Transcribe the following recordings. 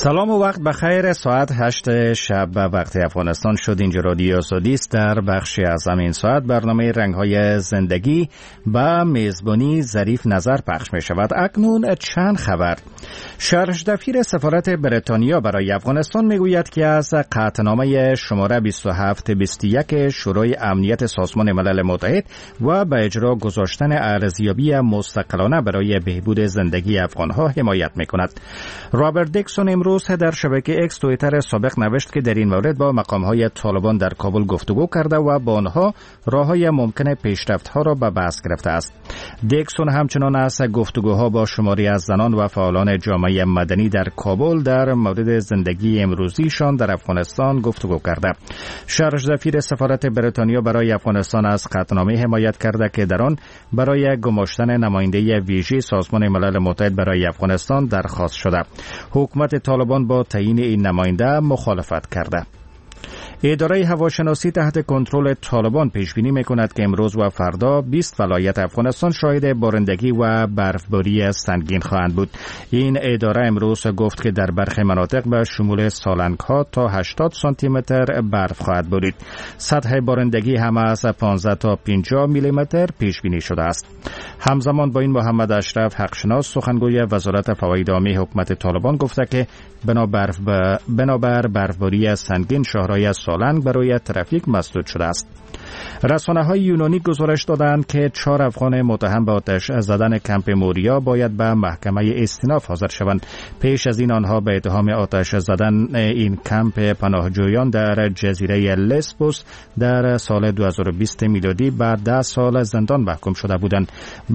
سلام و وقت بخیر. ساعت 8 شب به وقت افغانستان شد. اینجا رادیو آزادی است. در بخشی از همین ساعت برنامه رنگ‌های زندگی با میزبانی ظریف نظر پخش می شود. اکنون چند خبر. شرح‌دفتر سفارت بریتانیا برای افغانستان می گوید که از قطعنامه شماره 2721 شورای امنیت سازمان ملل متحد و به اجرا گذاشتن ارزیابی مستقلانه برای بهبود زندگی افغان‌ها حمایت می کند. رابرت دیکسون امروز در شبکه اکس توییتر سابق نوشت که در این مورد با مقام‌های طالبان در کابل گفتگو کرده و با آنها راه‌های ممکن پیشرفت‌ها را به بحث گرفته است. دیکسون همچنان از گفتگوها با شماری از زنان و فعالان جامعه مدنی در کابل در مورد زندگی امروزیشان در افغانستان گفتگو کرده. شرح‌دفتر سفارت بریتانیا برای افغانستان از قطعنامه حمایت کرده که در آن برای گماشتن نماینده ویژه سازمان ملل متحد برای افغانستان درخواست شده. حکومت طالبان با تعیین این نماینده مخالفت کرده. اداره هواشناسی تحت کنترل طالبان پیش بینی می‌کند که امروز و فردا 20 ولایت افغانستان شاهد بارندگی و برفباری سنگین خواهند بود. این اداره امروز گفت که در برخی مناطق به شمول سالنگ‌ها تا 80 سانتی متر برف خواهد بارید. سطح بارندگی هم از 15 تا 50 میلی متر پیش بینی شده است. همزمان با این محمد اشرف حقشناس سخنگوی وزارت فواید عامه حکومت طالبان گفته که بنابر برفباری سنگین شهرهای سالنگ برای ترافیک مسدود شده است. رسانه‌های یونانی گزارش دادند که 4 افغان متهم به آتش زدن کمپ موریا باید به محکمه استیناف حاضر شوند. پیش از این آنها به اتهام آتش زدن این کمپ پناهجویان در جزیره لسبوس در سال 2020 میلادی به 10 سال زندان محکوم شده بودند.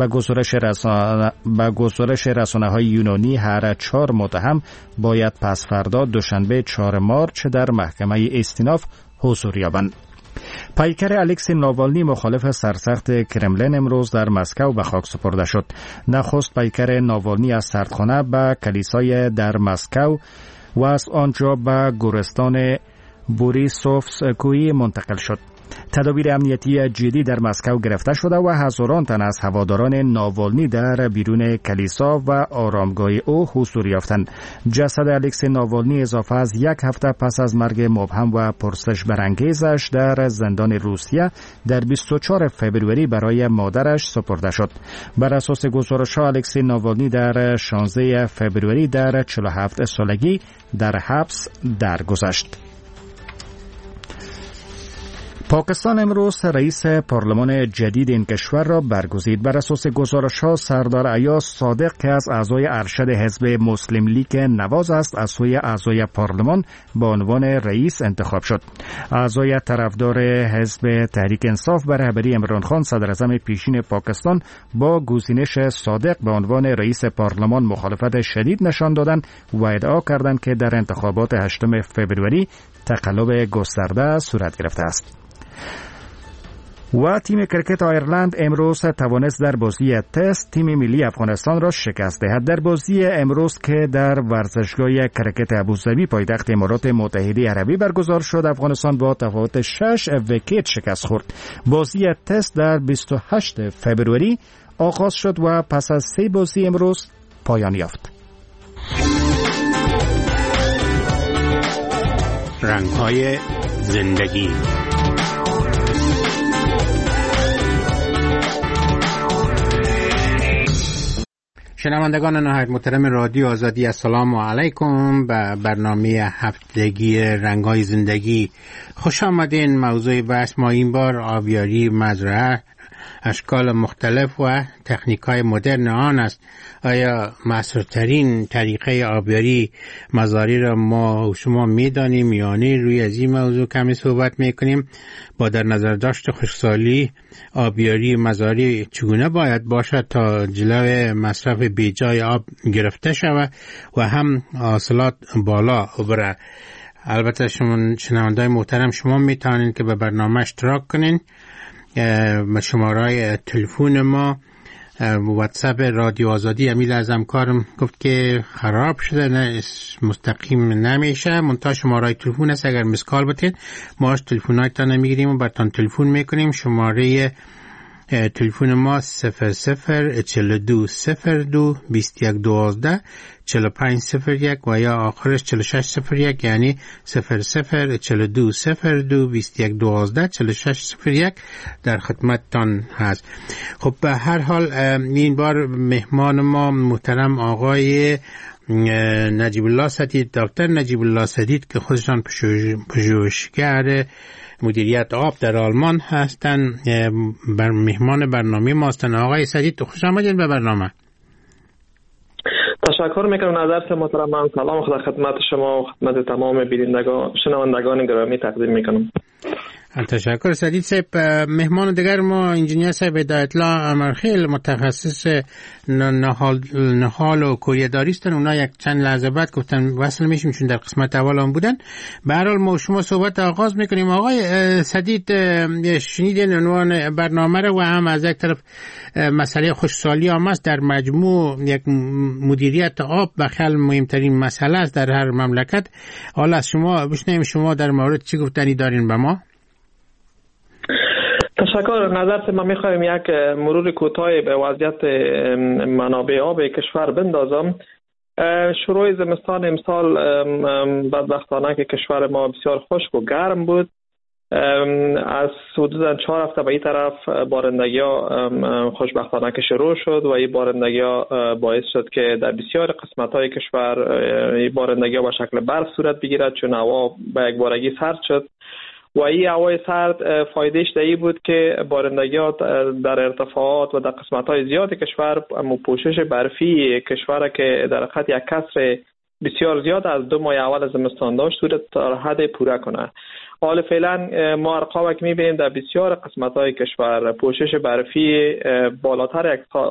به گزارش رسانه‌های یونانی هر 4 متهم باید پس فردا دوشنبه 4 مارچ در محکمه استیناف حضور یابند. پیکر الکسی ناوالنی مخالف سرسخت کرملین امروز در مسکو به خاک سپرده شد. نخست پیکر ناوالنی از سردخانه به کلیسای در مسکو و از آنجا به گورستان بوریسوفسکویی منتقل شد. تدابیر امنیتی جدی در مسکو گرفته شده و هزاران تن از هواداران ناوالنی در بیرون کلیسا و آرامگاه او حضور یافتند. جسد الکسی ناوالنی اضافه از 1 هفته پس از مرگ مبهم و پرسش برانگیزش در زندان روسیه در 24 فوریه برای مادرش سپرده شد. بر اساس گزارش‌ها الکسی ناوالنی در 16 فوریه در 47 سالگی در حبس درگذشت. پاکستان امروز رئیس پارلمان جدید این کشور را برگزید. بر اساس گزارش‌ها سردار ایاز صادق که از اعضای ارشد حزب مسلم لیگ نواز است از سوی اعضای پارلمان به عنوان رئیس انتخاب شد. اعضای طرفدار حزب تحریک انصاف به رهبری عمران خان صدراعظم پیشین پاکستان با گزینش صادق به عنوان رئیس پارلمان مخالفت شدید نشان دادند و ادعا کردند که در انتخابات 8 فوریه تقلب گسترده صورت گرفته است. و تیم کرکت آیرلند امروز توانست در بازی تست تیم ملی افغانستان را شکست دهد. در بازی امروز که در ورزشگاه کرکت ابوظبی پایتخت امارات متحده عربی برگزار شد، افغانستان با تفاوت 6 ویکت شکست خورد. بازی تست در 28 فوریه آغاز شد و پس از 3 بازی امروز پایان یافت. رنگ‌های زندگی. شنوندگان نهایت محترم رادیو آزادی، السلام علیکم. به برنامه هفتگی رنگ‌های زندگی خوش آمدین. موضوع بحث ما این بار آبیاری مزرعه، اشکال مختلف و تکنیک‌های مدرن آن است. آیا معصرترین طریقه آبیاری مزاری را ما و شما می‌دانیم یا نه؟ روی از این موضوع کمی صحبت می‌کنیم. با در نظر داشت خشکسالی آبیاری مزاری چگونه باید باشد تا جلوی مصرف بیجای آب گرفته شود و هم حاصلات بالا بره. البته شما شنونده‌های محترم، شما می‌توانید که به برنامه اشتراک کنین. شماره تلفن ما واتساپ رادیو آزادی. امیل از همکارم گفت که خراب شده، نه مستقیم نمیشه، منتها شماره تلفن است. اگر مسکال بتین ما تلفنایتان نمیگیریم و براتون تلفن میکنیم. شماره تلفن ما 0042022112 4501 و یا آخرش 4601 یعنی 0042022112 4601 در خدمتتان هست. خب به هر حال این بار مهمان ما محترم آقای نجیب الله سدید، دکتر نجیب الله سدید که خودشان پژوهشگر مدیریت آب در آلمان هستند، مهمان برنامه ما هستند. آقای سدید خوش آمدید به برنامه. تشکر میکنم نظرت محترم. سلام خدمت شما و خدمت تمام بینندگان شنوندگان گرامی تقدیم میکنم. تشکر سدید صاحب. مهمان دیگر ما انجینیر صاحب هدایت الله امرخیل متخصص نهال و کوریه‌داری هستند. اونا یک چند لحظه بعد گفتن وصل میشیم چون در قسمت اول هم بودن. به هر حال ما شما صحبت آغاز میکنیم. آقای سدید شنیدین عنوان برنامه رو و هم از یک طرف مسئله خوشسالی هم است. در مجموع یک مدیریت آب بخل مهمترین مسئله است در هر مملکت. حالا از شما بشنویم شما در مورد چی گفتنی دارین به ما؟ تشکر. نظرت ما میخوایم یک مرور کوتاهی به وضعیت منابع آب کشور بندازم. شروع زمستان امسال بدبختانه که کشور ما بسیار خشک و گرم بود. از حدود 4 هفته به این طرف بارندگی ها خوشبختانه که شروع شد و این بارندگی ها باعث شد که در بسیار قسمت های کشور این بارندگی ها به شکل برف صورت بگیرد چون هوا به یک بارگی سرد شد و این هوای سرد فایدهش این بود که بارندگی ها در ارتفاعات و در قسمت های زیاد کشور پوشش برفی کشور که در خط یک کسر بسیار زیاد از 2 ماه اول زمستان داشت صورت تا حد پوره کنه. حال فعلا ما ارقام که می‌بینیم در بسیار قسمت‌های کشور پوشش برفی بالاتر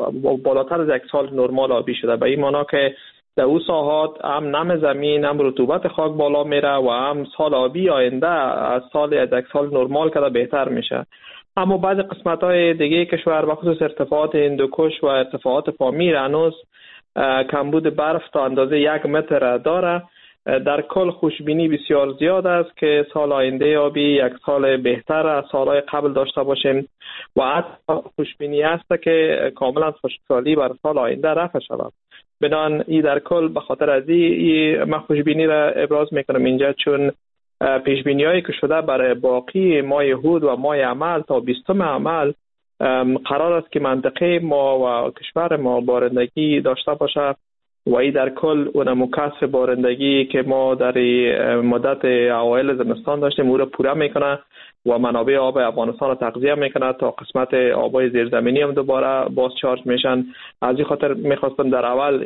از یک سال نرمال آبی شده. به این معنی که در او ساحات هم نم زمین هم رطوبت خاک بالا میره و هم سال آبی آینده از یک سال نرمال که بهتر میشه. اما بعضی قسمت‌های دیگه کشور بخصوص ارتفاعات هندوکش و ارتفاعات پامیر هنوز کمبود برف تا اندازه 1 متر داره. در کل خوشبینی بسیار زیاد است که سال آینده آبی یک سال بهتر از سالهای قبل داشته باشیم و حتی خوشبینی است که کاملا خشکسالی بر سال آینده رفع شود. بنابراین این در کل به خاطر از این من خوشبینی را ابراز میکنم اینجا چون پیشبینی‌هایی که شده برای باقی ماه هود و ماه عمل تا 20 عمل قرار است که منطقه ما و کشور ما بارندگی داشته باشه و این در کل اون مکث بارندگی که ما در مدت اوایل زمستان داشتیم او را پوره میکنه و منابع آب افغانستان را تغذیه میکنه تا قسمت آبای زیرزمینی هم دوباره باز چارج میشن. از این خاطر میخواستم در اول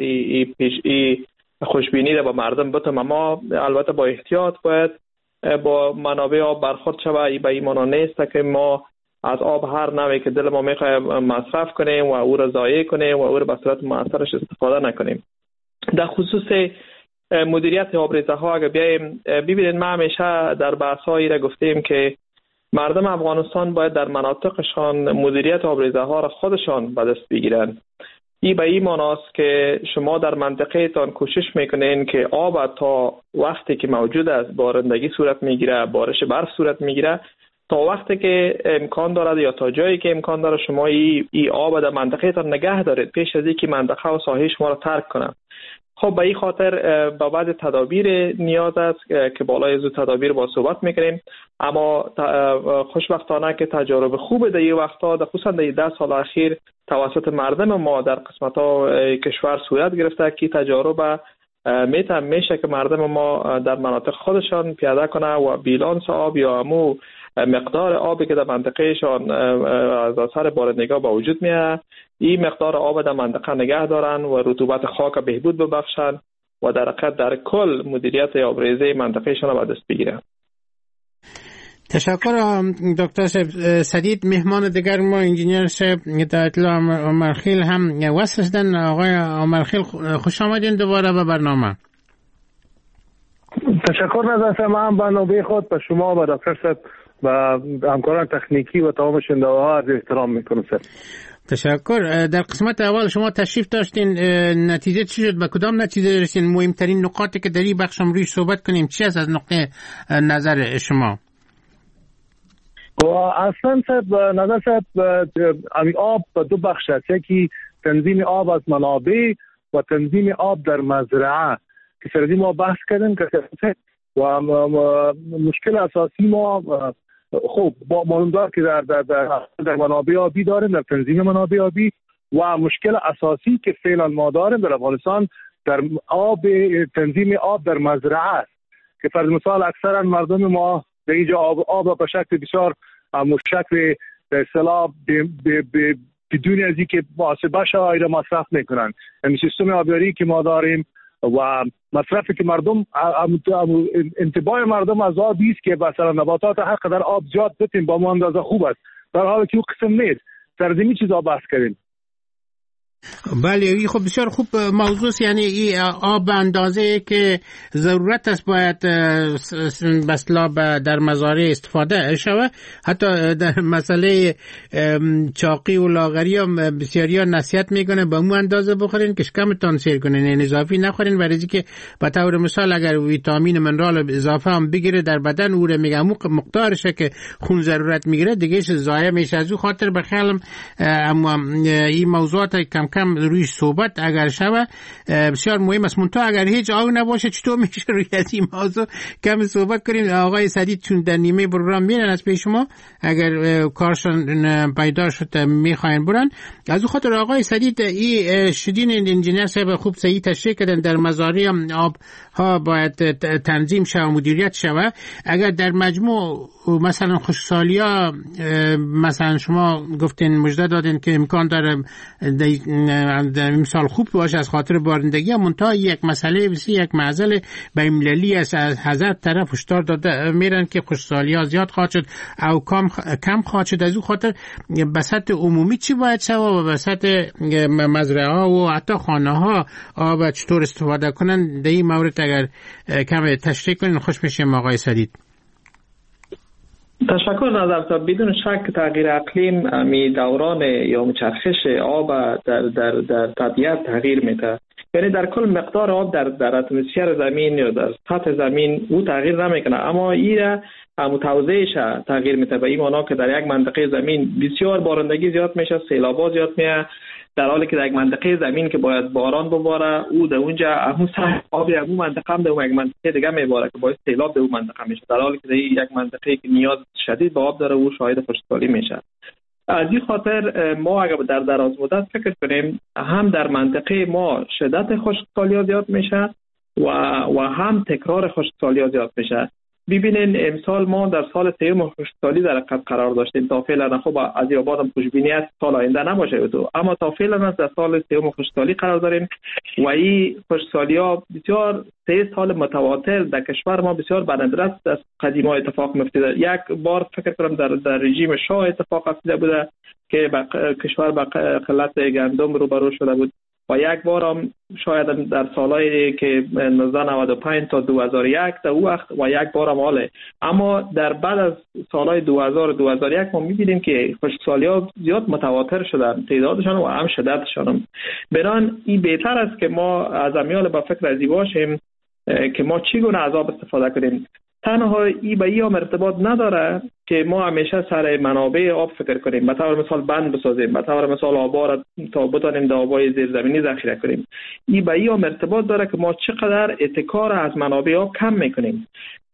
ای خوشبینی را به مردم بتم، اما البته با احتیاط باید با منابع آب برخورد شود. به این معنی نیست که ما از آب هر نوعی که دل ما میخواد مصرف کنیم و او را ضایع کنیم و او را به صورت مؤثرش استفاده نکنیم. در خصوص مدیریت آبریزه ها اگر بیایم ببینید، ما همیشه در بحث‌هایی را گفتیم که مردم افغانستان باید در مناطقشان مدیریت آبریزه ها را خودشان به دست بگیرند. این به این معنی است که شما در منطقه تان کوشش میکنین که آب تا وقتی که موجود است بارندگی صورت میگیره، بارش برف صورت میگیره، تا وقتی که امکان دارد یا تا جایی که امکان داره شما این آب در منطقه تان نگه دارید پیش از اینکه منطقه و ساحه شما را ترک کنه. خب به این خاطر با بعض تدابیر نیاز است که بالای از تدابیر با صحبت میکنیم، اما خوشبختانه که تجارب خوب در این وقتا خصوصا در 10 سال اخیر توسط مردم ما در قسمت ها کشور صورت گرفته که تجارب میشه که مردم ما در مناطق خودشان پیاده کنه و بیلانس آب یا همو مقدار آبی که در منطقهشان از اثر بارندگی به وجود میاد این مقدار آب در منطقه نگه دارن و رطوبت خاک بهبود ببخشن و در حقیقت در کل مدیریت آبریزه منطقهشان را به دست بگیرن. تشکر دکتر سدید. مهمان دیگر ما انجینیر صاحب هدایت الله امرخیل هم وصل شدن. آقای امرخیل خوش آمدین دوباره به برنامه. تشکر نظر من برنامه خود به شما و دکتر صاحب و همکاران تکنیکی و تمام شنونده‌ها عرض احترام میکنم. تشکر. در قسمت اول شما تشریف داشتین، نتیجه چی شد؟ به کدام نتیجه رسیدین؟ مهمترین نقاطی که در این بخش روی صحبت کنیم چی است از نقطه نظر شما؟ و اصلا نظر صاحب آب دو بخش است، یکی تنظیم آب از منابع و تنظیم آب در مزرعه که سردی ما بحث کردیم که و مشکل اساسی ما خب با معلومدار که در منابع آبی داریم، در تنظیم منابع آبی، و مشکل اساسی که فعلا ما داریم در افغانستان در تنظیم آب در مزرعه است که فرض مثال اکثرا مردم ما در اینجا آب به شکل بسیار شکل به اصطلاح بدون از اینکه محاسبه شده مصرف میکنن. یعنی سیستم آبیاری که ما داریم و مصرفی که مردم انتباه مردم از آبی است که مثلا نباتات هر قدر آب زیاد بتیم با ما اندازه خوب است، در حالی که او قسم نیست. سرزمین چیزا بحث کردیم. بله، خب بسیار خوب موضوع، یعنی این آب اندازه که ضرورت است باید بسلا در مزارع استفاده شود. حتی در مسئله چاقی و لاغری هم بسیاری ها نصیحت میکنه با اون اندازه بخورین که کمتان سیر کنین، یعنی اضافی نخورین، برای که به طور مثال اگر ویتامین منرال اضافه هم بگیره در بدن او رو میگه اون مقدارشه که خون ضرورت میگیره دیگه ضایع میشه. از اون خاطر بخیالم این موضوعات کم روی صحبت اگر شود بسیار مهم است. منتها اگر هیچ آب نباشه چطور میشه روی از این موضوع کم صحبت کنیم؟ آقای سدید چون در نیمه پروگرام میرن از پیش شما، اگر کارشان پیدا شد میخواین برن. از اون خاطر آقای سدید این شدین انجینیر صاحب خوب صحیح تشریح کردن در مزارع آب ها باید تنظیم شود و مدیریت شود. اگر در مجموع مثلا خشکسالی‌ها مثلا شما گفتین مژده دادین که امکان داره مثال خوب باشه از خاطر بارندگی، منتها یک مسئله یک معضل بین‌المللی است از هزار طرف هشدار داده میرن که خشکسالی‌ها زیاد خواهد شد او کم خواهد شد. از اون خاطر به سطح عمومی چی باید شود و به سطح مزرعه‌ها و حتی خانه‌ها آب چطور استفاده کنن؟ در این مورد اگر کم تشریح کنین خوش میشیم آقای سدید. تشکر نظر صاحب. بدون شک تغییر اقلیم می دوران یا مچرخش آب در طبیعت تغییر میده. یعنی در کل مقدار آب در اتمسفر زمین یا در سطح زمین او تغییر نمیکنه، اما این متوازیش تغییر میده. به این معنا که در یک منطقه زمین بسیار بارندگی زیاد میشه، سیلابا زیاد میاد، در حالی که در یک منطقه زمین که باید باران بباره او در اونجا همون سطح آبی همون منطقه هم در یک منطقه دیگه میباره که باعث سیلاب در اون منطقه میشه، در حالی که در یک منطقه که نیاز شدید به آب داره او شاهد خشکسالی میشه. از این خاطر ما اگر در دراز مدت فکر کنیم هم در منطقه ما شدت خشکسالی زیاد میشه و هم تکرار خشکسالی زیاد میشه. ببینین امسال ما در سال سوم خشکسالی در قرار داشتیم. تا فعلا خب از این بعدم خوشبینی است سال آینده نباشه تو، اما تا فعلا در سال سوم خشکسالی قرار داریم و این خشکسالی‌ها بسیار 3 سال متواتر در کشور ما بسیار بنادر است. از قدیما اتفاق می‌افتاد. یک بار فکر کنم در رژیم شاه اتفاق افتاده بوده که کشور با قلت گندم روبرو شده بود و یک بار هم شاید در سالایی که 1995 تا 2001 در او وقت و یک بار هم حاله. اما در بعد از سالهای 2000 و 2001 ما می‌بینیم که خشکسالی‌ها زیاد متواتر شدن، تعدادشان و هم شدتشان هم. بران این بهتر است که ما از امیال با فکر ازی باشیم که ما چگونه از آب استفاده کنیم. تنها این به این ارتباط نداره که ما همیشه سر منابع آب فکر کنیم، به طور مثال بند بسازیم، به طور مثال آبا را تا بتانیم در آبای زیرزمینی ذخیره کنیم. این به این ارتباط داره که ما چقدر اتکا را از منابع آب کم میکنیم.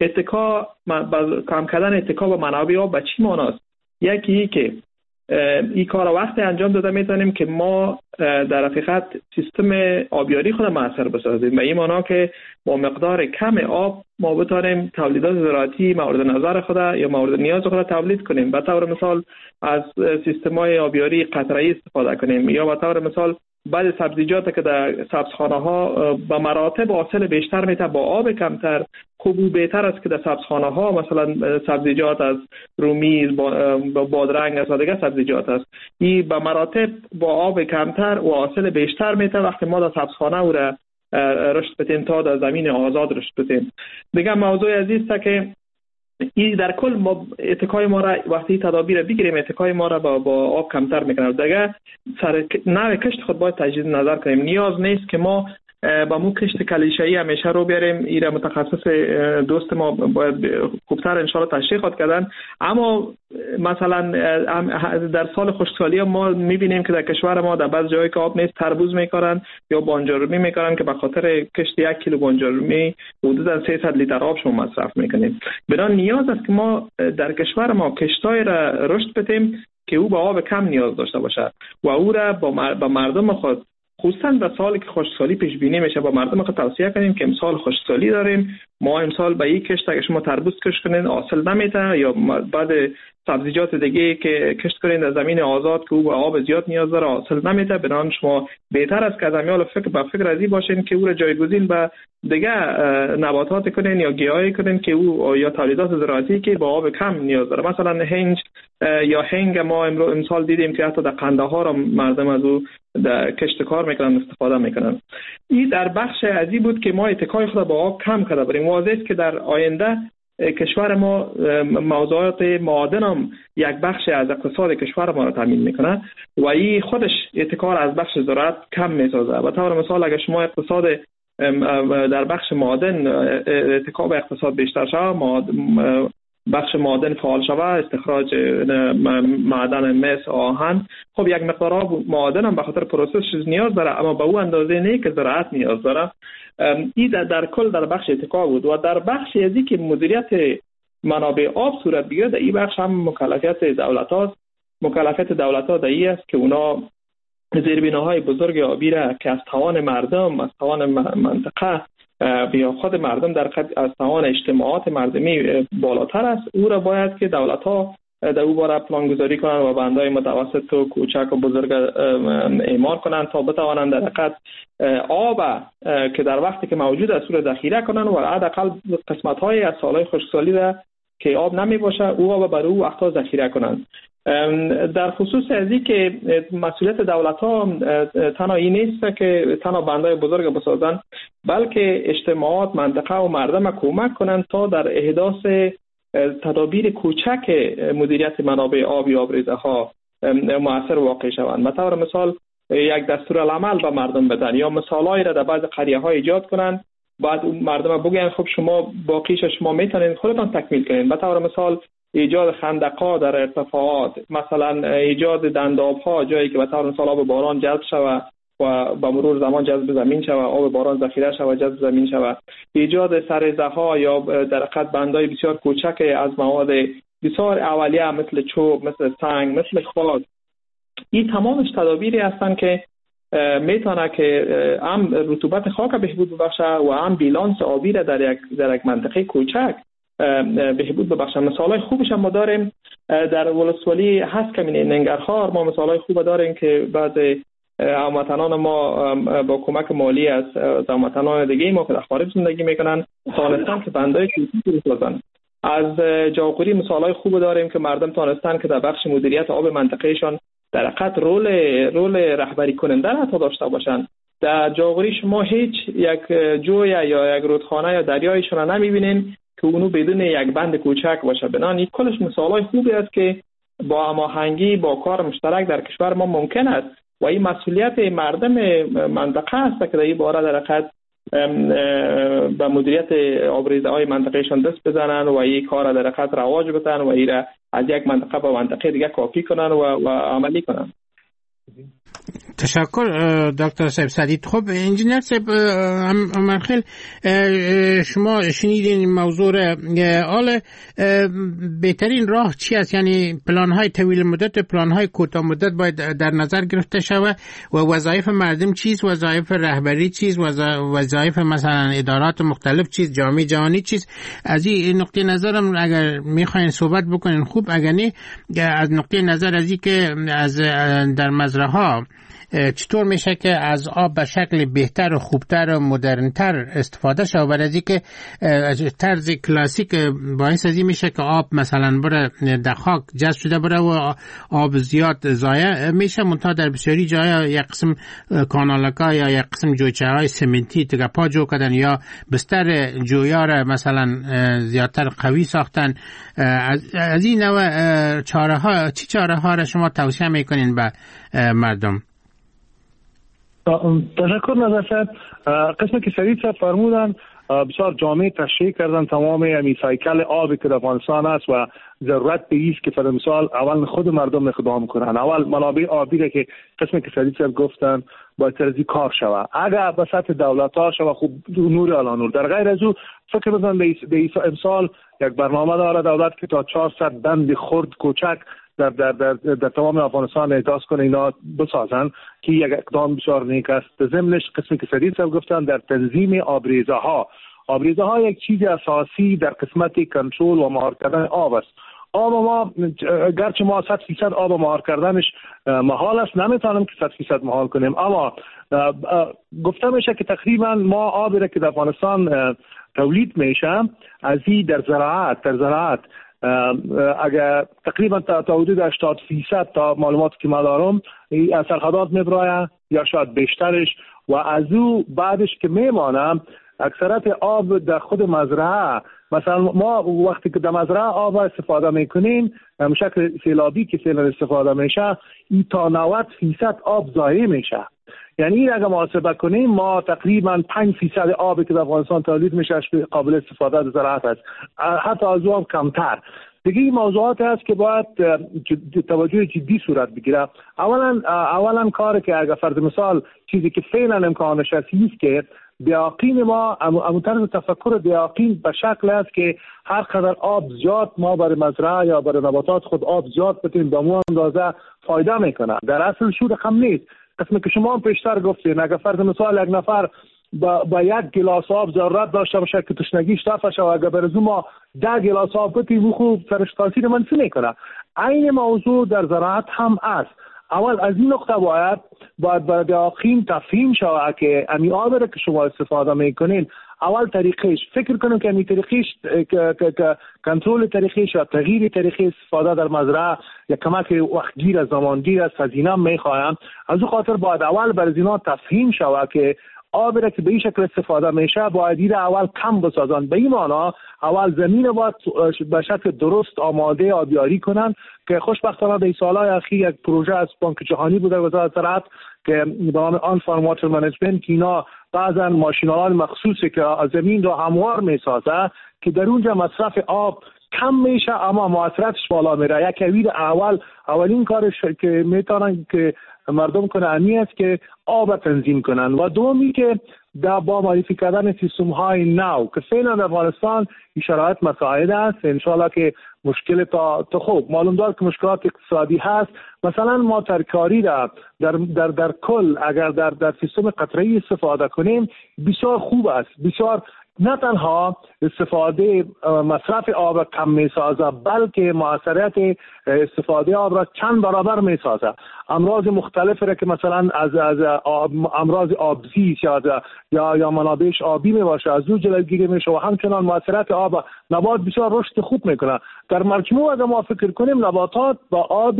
کم کردن اتکا به منابع آب به چی معناست؟ یکی که این کار وقتی انجام داده میتونیم که ما در حقیقت سیستم آبیاری خود موثر بسازیم. به این معنا که با مقدار کم آب ما بتونیم تولیدات زراعتی مورد نظر خود یا مورد نیاز خود تولید کنیم. به طور مثال از سیستم‌های آبیاری قطره‌ای استفاده کنیم، یا به طور مثال بعضی سبزیجات که در سبزخانه‌ها به مراتب حاصل بیشتر میده با آب کمتر، خوب بهتر است که در سبزخانه‌ها مثلا سبزیجات از رومی، بادرنگ از دیگه سبزیجات است، این به مراتب با آب کمتر و حاصل بیشتر میده وقتی ما در سبزخانه او را رشد بدیم تا در زمین آزاد رشد بدیم. دیگه موضوع عزیز است که این در کل ما اتکای ما را وقتی تدابیر بگیریم اتکای ما را با آب کمتر میکنه. دیگه سر نوع کشت خود باید تجدید نظر کنیم. نیاز نیست که ما با مو کشت کلیشه‌ای همیشه رو بیاریم. ایره متخصص دوست ما باید خوبتر انشاءالله تشریحات کردن. اما مثلا در سال خشکسالی ما میبینیم که در کشور ما در بعض جایی که آب نیست تربوز میکارن یا بانجارومی میکارن که به خاطر کشت 1 کیلو بانجارومی حدود 300 لیتر آب شما مصرف میکنیم. بنابراین نیاز است که ما در کشور ما کشتای را رشد بدیم که او به آب کم نیاز داشته باشه و او را با مردم خود، خصوصا در سالی که خشکسالی پیش بینی میشه، با مردم خود توصیه کنیم که امسال خشکسالی داریم، ما امسال به یک کشت اگه شما تربوز کشت کنین حاصل نمیده، یا بعد سبزیجات دیگه که کشت کنین در زمین آزاد که او به آب زیاد نیاز داره حاصل نمیده. بنابراین شما بهتر است که از امیال فکر ازی باشین که او را جایگزین به دیگه نباتات کنین یا گیاهی کنین که او یا تولیدات زراعتی که با آب کم نیاز داره. مثلا هنج یا هنگ ما امسال دیدیم که حتی در قندهار هم مردم از او در کشت کار میکنن، استفاده میکنن. این در بخش ازی بود که ما اتکای خود با آب کم کرده بریم. واضحه است که در آینده کشور ما موضوعات معادن هم یک بخش از اقتصاد کشور ما را تامین میکنه و این خودش اتکار از بخش زراعت کم میسازه. و طور مثال اگر شما اقتصاد در بخش معادن اتکاب اقتصاد بیشتر شود، بخش معادن فعال شود، استخراج معدن مس، آهن، خب یک مقدار معادن هم به خاطر پروسس نیاز داره، اما به او اندازه نه که زراعت نیاز داره. این در کل در بخش اتکا بود. و در بخش ازی که مدیریت منابع آب صورت بگیره، در این بخش هم مکلفیت دولت هاست. مکلفیت دولت ها در این است که اونا زیربناهای بزرگ آبی را که از توان مردم، از توان منطقه یا خود مردم در از توان اجتماعات مردمی بالاتر است، او را باید که دولت ها در او باره پلان گذاری کنند و بندهای متوسط و کوچک و بزرگ اعمار کنند تا بتوانند در حقیقت آب که در وقتی که موجود است او را ذخیره کنند و حداقل قسمت های از سالهای خشکسالی را که آب نمی باشه او آب برای او وقتا ذخیره کنند. در خصوص ازی که مسئولیت دولت ها تنها این نیست که تنها بندهای بزرگ بسازن، بلکه اجتماعات، منطقه و مردم کمک کنند تا در احداث تدابیر کوچک مدیریت منابع آبی و آبریزه ها مؤثر واقع شوند. مثلا مثال یک دستورالعمل به مردم بدن یا مثالایی را در بعض قریه ها ایجاد کنند، بعد مردم بگن خب شما باقیش شما میتونید خودتان تکمیل کنید. به طور مثال ایجاد خندق‌ها در ارتفاعات، مثلا ایجاد دنداب‌ها جایی که به طور مثال آب باران جذب شود و با مرور زمان جذب زمین شود، آب باران ذخیره شود جذب زمین شود، ایجاد سرزه‌ها یا در حقیقت بندهای بسیار کوچک از مواد بسیار اولیه مثل چوب، مثل سنگ، مثل خاک. این تمامش تدابیری هستند که میتونه که هم رطوبت خاک بهبود ببخشه و هم بیلانس آبی را در یک منطقه کوچک بهبود ببخشه. مثالای خوبش هم ما داریم در ولسوالی هست که ننگرهار ما مثالای خوب داریم که بعض هموطنان ما با کمک مالی از هموطنان دیگه ما که در خارج زندگی میکنن تانستن که بندهای کوچیکی بسازن. از جاغوری مثالای خوب داریم که مردم تانستن که در بخش مدیریت آب منطقهشان در حقیقت رول رهبری کننده حتی داشته باشند. در جاغوری شما هیچ یک جوی یا یک رودخانه یا دریایشون را نمیبینین که اونو بدون یک بند کوچک باشه. بنابراین کلش مثالای خوبی است که با هماهنگی با کار مشترک در کشور ما ممکن است و این مسئولیت مردم منطقه است که در این باره در حقیقت به مدیریت آبریزه های منطقهشان دست بزنن و این کار در حقیقت رواج بدن و این را از یک منطقه به منطقه دیگه کاپی کنن و عملی کنن. تشکر دکتر صاحب سدید. خب انجینر صاحب مرخیل، شما شنیدین موضوع حال بهترین راه چی است؟ یعنی پلان های طویل مدت، پلان های کوتاه مدت باید در نظر گرفته شود و وظایف مردم چیست، وظایف رهبری چیست، وظایف مثلا ادارات مختلف چیست، جامعه جهانی چیست؟ از این نقطه نظرم اگر میخواین صحبت بکنین خوب، اگر نه از نقطه نظر از این که از در مزرعه ها چطور میشه که از آب به شکل بهتر و خوبتر و مدرنتر استفاده شود؟ برای از اینکه طرز کلاسیک باعث از این میشه که آب مثلا بره در خاک جذب شده بره و آب زیاد ضایع میشه، منتها در بسیاری جاها یک قسم کانالکا یا یک قسم جویچه های سمنتی تگپا جو کردن یا بستر جویا را مثلا زیادتر قوی ساختن. از این نوع چاره ها، چی چاره ها را شما توصیه میکنین به مردم؟ تشکر نظر صاحب. قسمی که سعید صاحب فرمودن بسیار جامع تشریح کردن تمام این سایکل آبی که در افغانستان است و ضرورت به ایست که فرض مثال اول خود مردم اقدام کنن. اول منابع آبی را که قسمی که سعید صاحب گفتن باید ترزی کار شود. اگر به سطح دولت ها شود خوب نور علی نور. در غیر از او فکر بزن به امسال یک برنامه داره دولت که تا 400 بند خرد کوچک در تمام افغانستان احداث کنه اینا بسازن که یک اقدام بسیار نیک است. ضمنش قسمی که سعید صاحب گفتن در تنظیم آبریزه ها یک چیز اساسی در قسمت کنترل و مهار کردن آب است. آب ما گرچه ما 100% آب مهار کردنش محال است، نمیتونیم که 100% مهار کنیم، اما گفته میشه که تقریبا ما آبی را که در افغانستان تولید میشه از این در زراعت اگر تقریبا تا حدود 80% تا معلوماتی که ما دارم از سرحدات میبرایه یا شاید بیشترش و از او بعدش که میمانم اکثرت آب در خود مزرعه. مثلا ما وقتی که در مزرعه آب استفاده میکنیم شکل سیلابی که فعلا استفاده میشه این تا 90% آب ضایع میشه. یعنی این اگر محاسبه کنیم ما تقریبا 5% آبی که در افغانستان تولید میشه قابل استفاده در زراعت است، حتی از اون کمتر. دیگه این موضوعات است که باید توجه جدی صورت بگیره. اولا کاری که اگر فرض مثال چیزی که فعلا امکانش است که بیاقین ما امون طرز تفکر بیاقین به شکل است که هر قدر آب زیاد ما برای مزرعه یا برای نباتات خود آب زیاد بتیم به مو اندازه فایده میکنه. در اصل شو رقم نیست. قسمی که شما هم پیشتر گفتین اگر فرض مثال یک نفر با یک گلاس آب ضرورت داشته باشه که تشنگیش رفع شه و اگر برزو ما 10 گلاس آب بتیم خوب سرش تاثیر منفی میکنه. این موضوع در زراعت هم است. اول از این نقطه باید برای آخرین تفهیم شود که امی آب را که شما استفاده میکنین اول طریقش فکر کنیم که امی طریقش کنترل طریقش یا تغییر طریق استفاده در مزرعه یا کمک وقتگیر از زمانگیر از هزینه میخوایم. از او خاطر باید اول برای اینا تفهیم شود که آب را که به این شکل استفاده میشه باید این اول کم بسازن. به این معنا اول زمین باید به شکل درست آماده آبیاری کنن که خوشبختانه در سالهای اخیر یک پروژه از بانک جهانی بوده وزارت زراعت که به نام آن فارم واتر منیجمنت که اینا بعضا ماشین‌های مخصوصی که زمین را هموار میسازه که در اونجا مصرف آب کم میشه اما موثریتش بالا میره. یک اولین کارش که میتونن که مردم کنه امی است که آب تنظیم کنن و دومی که با معرفی کردن سیستم های نو که فعلا در افغانستان این شرایط مساعد است. انشالله که مشکل تا خوب معلوم دار که مشکلات اقتصادی هست. مثلا ما ترکاری را در کل اگر در سیستم قطره‌ای استفاده کنیم بسیار خوب است. بسیار نه تنها استفاده مصرف آب را کم می سازه بلکه موثریت استفاده آب را چند برابر می سازه. امراض مختلف را که مثلا از امراض آبزیست یا منابعش آبی می باشه از او جلوگیری میشه و همچنان موثریت آب نبات بسیار رشد خوب میکنه. در مجموع اگر ما فکر کنیم نباتات با آب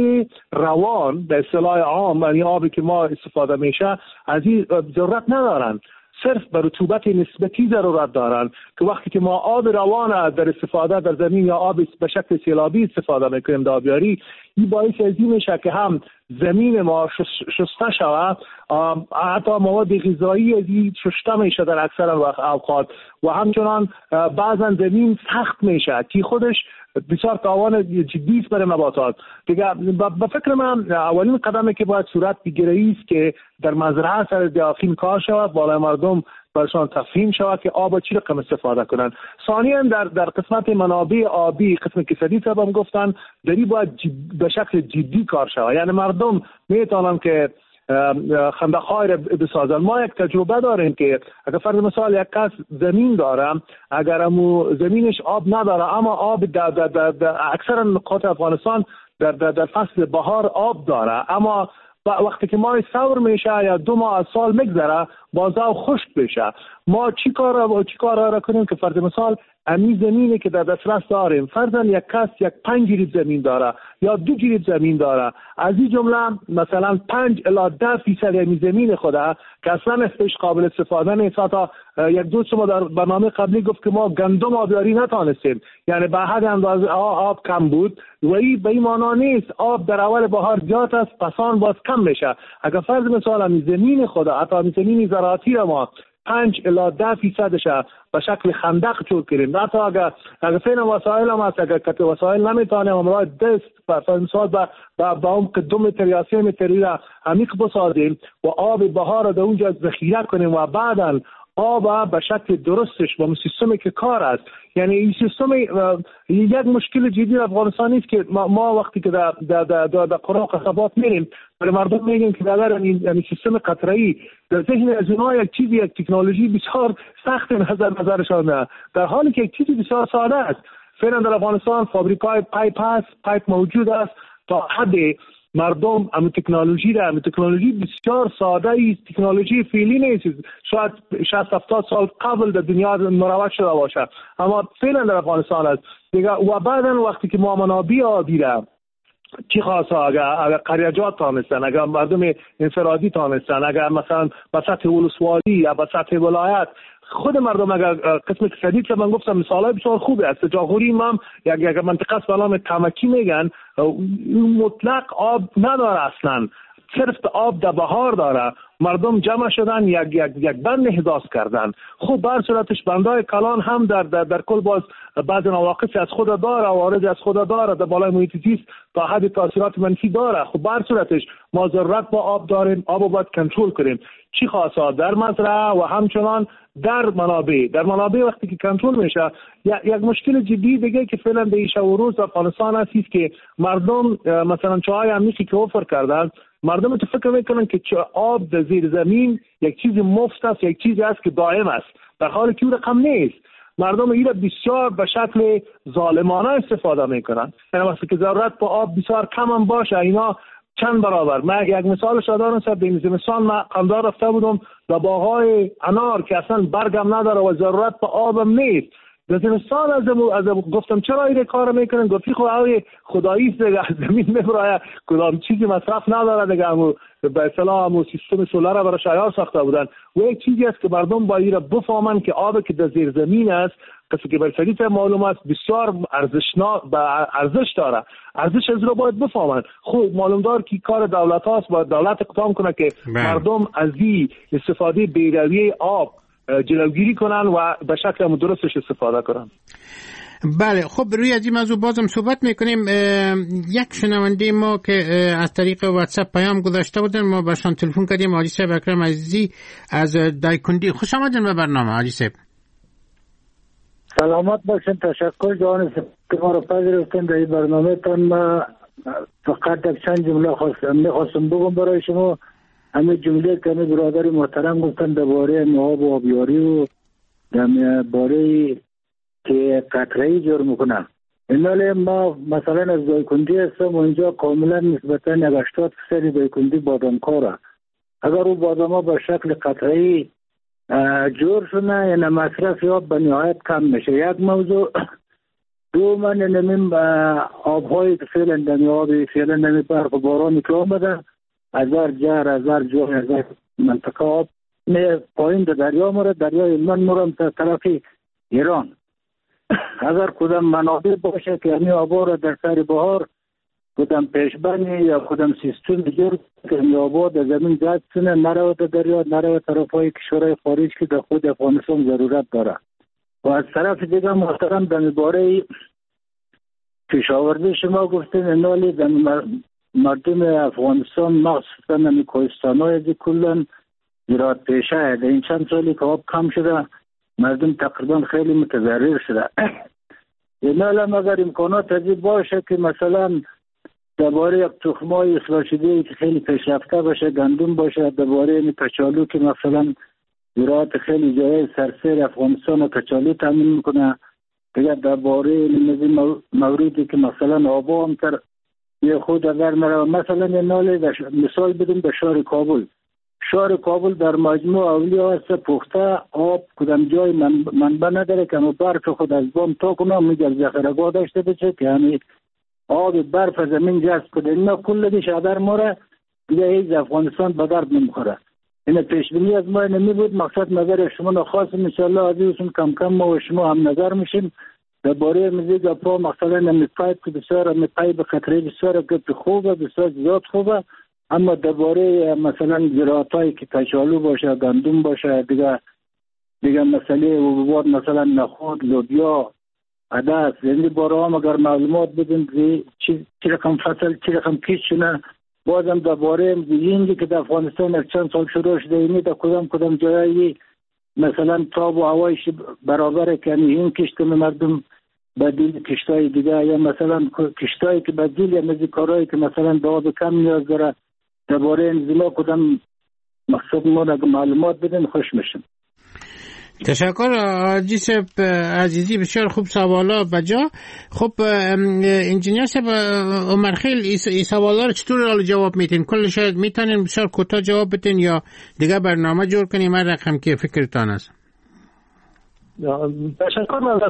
روان به اصطلاح عام یعنی آبی که ما استفاده میشه از این ضرورت ندارن، صرف بر رطوبت نسبتی ضرورت دارن که وقتی که ما آب روان در استفاده در زمین یا آب به شکل سیلابی استفاده میکنیم در آبیاری این باعث از این میشه که هم زمین ما شسته شود حتی مواد غذایی از این شسته میشه در اکثر اوقات و همچنان بعضا زمین سخت میشه که خودش بسیار تاوان جدی است برای نباتات. دیگه به فکر من اولین قدمی که باید صورت بگیره است که در مزرعه سر داخل کار شود بالای مردم برشان تفهیم شود که آب چی رقم استفاده کنن. ثانیاً در قسمت منابع آبی قسم که سدید هم گفتن دری باید به شکل جدی کار شود. یعنی مردم میتونن که خندق‌های را بسازن. ما یک تجربه داریم که اگر فرض مثال یک کس زمین داره اگر امو زمینش آب نداره اما آب در اکثر نقاط افغانستان در فصل بهار آب داره اما وقتی که ماه سور میشه یا 2 ماه از سال میگذره بازار خشک بشه. ما چی کار را کنیم که فرض مثال امی زمینی که در دسترس داریم فرضاً یک کس 5 جریب زمین داره یا 2 جریب زمین داره از این جمله مثلا 5 الی 10% امی زمین خوده که اصلا اسمش قابل استفاده نیست تا یک دوست ما در برنامه قبلی گفت که ما گندم آبیاری نتانستیم، یعنی به حد اندازه آب کم بود و این به این معنا نیست آب در اول بهار زیاد است پسان باز کم میشه. اگر فرض مثال همین زمین خدا حتی زمین زراعتی را ما 5 الی 10% به شکل خندق چور کنیم، حتی اگر فعلا وسایل هم هست، اگر کت وسایل نمیتونیم امروز دست مثال به اون قدم متر یا 3 متری را عمیق بسازیم و آب بهار را در اونجا ذخیره کنیم و بعدا آب به شکل درستش با سیستمی که کار است. یعنی این سیستم یک مشکل جدی در افغانستان است که ما وقتی که در قرى و قصبات میریم برای مردم میگیم که اگر این سیستم قطره‌ای در ذهن از اونها یک چیزی یک تکنولوژی بسیار سخت نظرشان، در حالی که یک چیزی بسیار ساده است. فعلا در افغانستان فابریکای پایپ موجود است تا حد مردم هم تکنولوژی بسیار ساده است، تکنولوژی فعلی نیست، شاید 60-70 سال قبل در دنیا مروج شده باشه اما فعلا در افغانستان است دیگه. و بعدا وقتی که ما منابع آبی را چی خاصه اگر قریجات تانستن، اگر مردم انفرادی تانستن، اگر مثلا به سطح ولسوالی یا به سطح ولایت خود مردم اگر قسم اقتصادی که من گفتم مثالای بسیار خوبه است. جاغوری هم یک منطقه است به نام تمکی میگن، مطلق آب نداره اصلا، صرف آب در بهار داره. مردم جمع شدن یک بند احداث کردن. خب بر صورتش بندای کلان هم در کل باز بعض نواقص از خود داره، عوارض از خود داره، در بالای محیط زیست تا حد تاثیرات منفی داره. خب بر صورتش ما ضرورت با آب داریم، آب رو باید کنترل کنیم، چی خاصه در مزرعه و همچنان در منابع وقتی که کنترل میشه. یک مشکل جدی دیگه که فعلا به این شب و روز افغانستان هست که مردم مثلا چای عمیقی که اوفر کردن، مردم تو فکر میکنن که آب در زیر زمین یک چیز مفت است، یک چیزی است که دائم است، در حالی که اون رقم نیست. مردم اینا بسیار به شکل ظالمانه استفاده میکنن. یعنی وقتی که ضرورت با آب بسیار کم هم باشه اینا چند برابر. من یک مثال شادان سر به زمستان من قندار رفته بودم و باغای انار که اصلا برگم نداره و ضرورت با آبم نیست. در زمستان از گفتم چرا این کار میکنن؟ گفتی خدایی دیگه زمین میبره، کدام چیزی مصرف نداره دیگه. به اصطلاح سیستم سولار برای شیار ساخته بودن و یک چیزی است که مردم باید بفهمن که آب که در زیر زمین است کسی که برسلیت معلوم است بسیار ارزش داره، ارزش از رو باید بفهمن. خوب معلوم دار که کار دولت هاست، باید دولت اقدام کنه که مردم از این استفاده بی‌رویه آب جلوگیری کنن و به شکل درستش استفاده کنن. بله، خب روی از این موضوع بازم صحبت میکنیم. یک شنونده ما که از طریق واتساپ پیام گذاشته بودن ما باشان تلفن کردیم، حاجی صاحب اکرم عزیزی از دایکندی. خوش آمدین به برنامه حاجی صاحب. سلامت باشین، تشکر جان که ما رو پذیرفتین در این برنامه تان. ما فقط یک چند جمله میخواستم بگم برای شما. همه جمله که همه برادر محترم گفتن درباره آب و آبیاری و درباره که قطره‌ای جور میکنن. ایناله ما مثلا از دایکندی هستم و اینجا کاملا نسبتا 80% دایکندی بادامکاره. اگر او بادام ها به شکل قطره‌ای جور شونه یعنی مصرف آب به نهایت کم میشه. یک موضوع. دو من نمیم آبهایی که فعلا دمی آبی فعلا نمی برق و باران که آمده هزار جای هزار منطقه آب پایین در دریا مره، دریای من مرم تا طرف ایران. اگر کدام منابع باشه که همین آبا را در سر بهار کدام پیشبانی یا کدام سیستم جور که همین آبا در زمین جذب کنه، نرود در دریا، نرود طرفای کشورهای خارج که در خود افغانستان ضرورت داره. و از طرف دیگه محترم در باره کشاورزی شما گفتین انالی در مردم افغانستان مخصوصا نمی کوهستان‌های از کلن زراعت پیشه در این چند سالی که آب کم شده مردم تقریبا خیلی متضرر شده. انالی اگر امکانات ازی باشه که مثلا درباره یک تخمای اصلاح شده که خیلی پیشرفته باشه، گندم باشه، درباره این کچالو که مثلا زراعت خیلی جای سرسیر افغانستان کچالو تامین میکنه، دیگه درباره موردی که مثلا آبا هم تر یه خود اگر مرا مثلا یه ناله مثال بدیم به شهر کابل در مجموع اولیا هست پخته آب کدام جای منبع نداره که همه برف خود از بام تا کنه میگه ذخیره‌گاه داشته بشه که همه آب برف زمین جذب کنه. اینا کل دیش در ماره دیگه هیچ افغانستان به درد نمیخوره. این پیشبینی از ما نمی بود. مقصد نظر شما خواستم ان شاء الله عزیزتون کم کم ما و شما هم نظر میشیم درباره مزیج پا مثلا می پایپ که بسیار می پایپ خطری بسیار گپ خوبه بسیار زیاد خوبه، اما درباره مثلا زراعتایی که کچالو باشه گندم باشه دیگه مسئله و مثلا نخود لوبیا عدس یعنی بارام اگر معلومات بدین چی رقم فصل چی رقم کشونه بازم درباره اینجی که در افغانستان یک چند سال شروع شده اینی در کدام جایی مثلا تاب و هوایش برابره که این کشت مردم بدیل کشتای دیگه یا مثلا کشتایی که بدیل یا مزی کارهایی که مثلا دعا کم نیاز داره درباره انزیما کدام مقصد ما معلومات بدین خوش میشم. تشکر آجی عزیزی، بسیار خوب سوالا بجا. خب انجینیر صاحب عمر خیل این سوالا رو چطور جواب میتین؟ کلش میتونین بسیار کوتاه جواب بدین یا دیگه برنامه جور کنیم هر رقم که فکرتان است؟ تشکر. من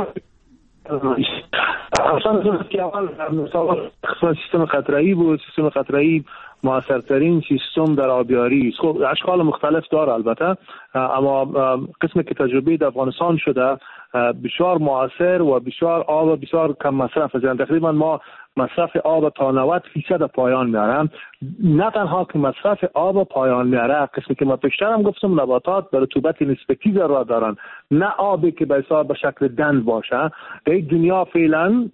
اصلا که اول مثال سیستم قطره‌ای بود. سیستم قطره‌ای موثرترین سیستم در آبیاری است. خب اشکال مختلف داره البته، اما قسمی که تجربه در افغانستان شده بسیار موثر و بسیار آب بسیار کم مصرف است. یعنی تقریبا ما مصرف آب تا 90% پایان میارم. نه تنها که مصرف آب پایان میاره، قسمی که ما پیشتر هم گفتم نباتات به رطوبت نسبتی ضرورت دارن، نه آبی که به شکل دند باشه. در دنیا فعلا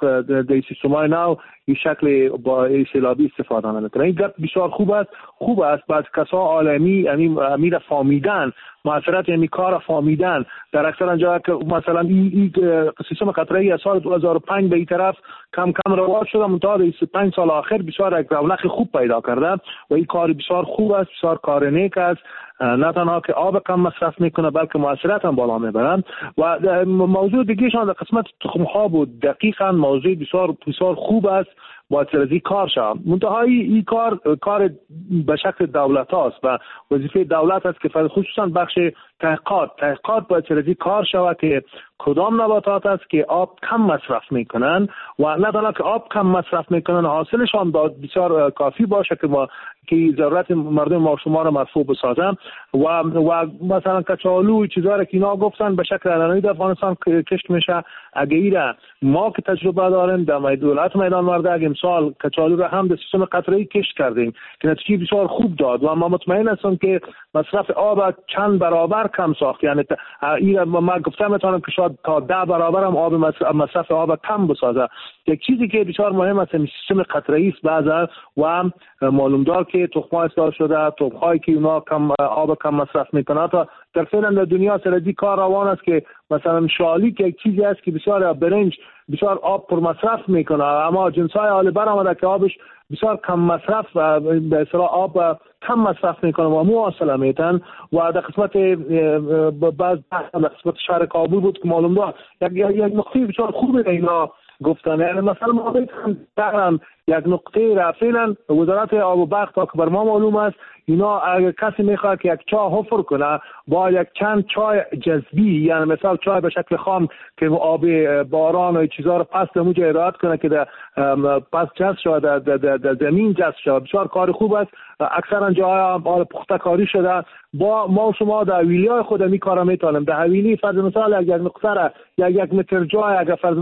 در سیستم‌های نو این شکل با سیلابی استفاده نمیکنه. این گپ بسیار خوب است. بعض کسا عالمی یعنی امیر فامیدن معاشرت یعنی کار فامیدن در اکثر جاها که مثلا این سیستم قطره‌ای از سال 2005 به این طرف کم کم رواج شده، منتها در 5 سال آخر بسیار یک رونق خوب پیدا کرده و این کار بسیار خوب است، بسیار کار نیک است. نه تنها که آب کم مصرف میکنه بلکه معاشرت هم بالا میبرن. و موضوع دیگه شان در قسمت تخم ها بود. دقیقاً موضوع بسیار خوب است با ترزی کار شد. منتها این کار به شکل دولت است و وظیفه دولت است که خصوصا بخش تحقیقات با ترزی کار شود که کدام نباتات است که آب کم مصرف میکنن و نه تنها که آب کم مصرف میکنن حاصلشان بسیار کافی باشه که ضرورت مردم ما شما را مرفوع بسازن و مثلا کچالو چیزایی که اینا گفتن به شکل علنی در افغانستان کشت میشه. اگر ما که تجربه داریم در دولت میدان وردگ امسال کچالو را هم در سیستم قطره‌ای کشت کردیم که نتیجه بسیار خوب داد و ما مطمئن هستم که مصرف آب چند برابر کم ساخت. یعنی ما گفتم میتونم که شاید تا 10 برابر هم مصرف آب کم بسازه. یک چیزی که بسیار مهم است سیستم قطره‌ای است بعضا و معلوم دار که تخم‌ها اصلاح شده، تخم‌هایی که اونا آب کم مصرف میکنه. تا در فعلا در دنیا سرزی کار روان است که مثلا شالیک یک چیزی است که بسیار برنج بسیار آب پر مصرف میکنه، اما جنس‌های حال برآمده که آبش بسیار کم مصرف و به اصطلاح آب کم مصرف میکنه و مواصله میتن. و در قسمت بعض در قسمت شهر کابل بود که معلوم دار یک نقطه بسیار خوبه اینا گفتن. یعنی مثلا ما بگم یک نقطه را فعلا وزارت آب و برق تا که بر ما معلوم است اینا اگر کسی میخواد که یک چاه حفر کنه با یک چند چای جذبی، یعنی مثلا چای به شکل خام که آب باران و چیزا رو پس در موجه ارائه کنه که در پس جذب شده در زمین جذب شده، بسیار کار خوب است. اکثرا جاها حال پخته کاری شده. با ما شما در حویلی‌های خود می کارا میتونیم در حویلی فرض مثال یک نقطه را یک متر جای اگر فرض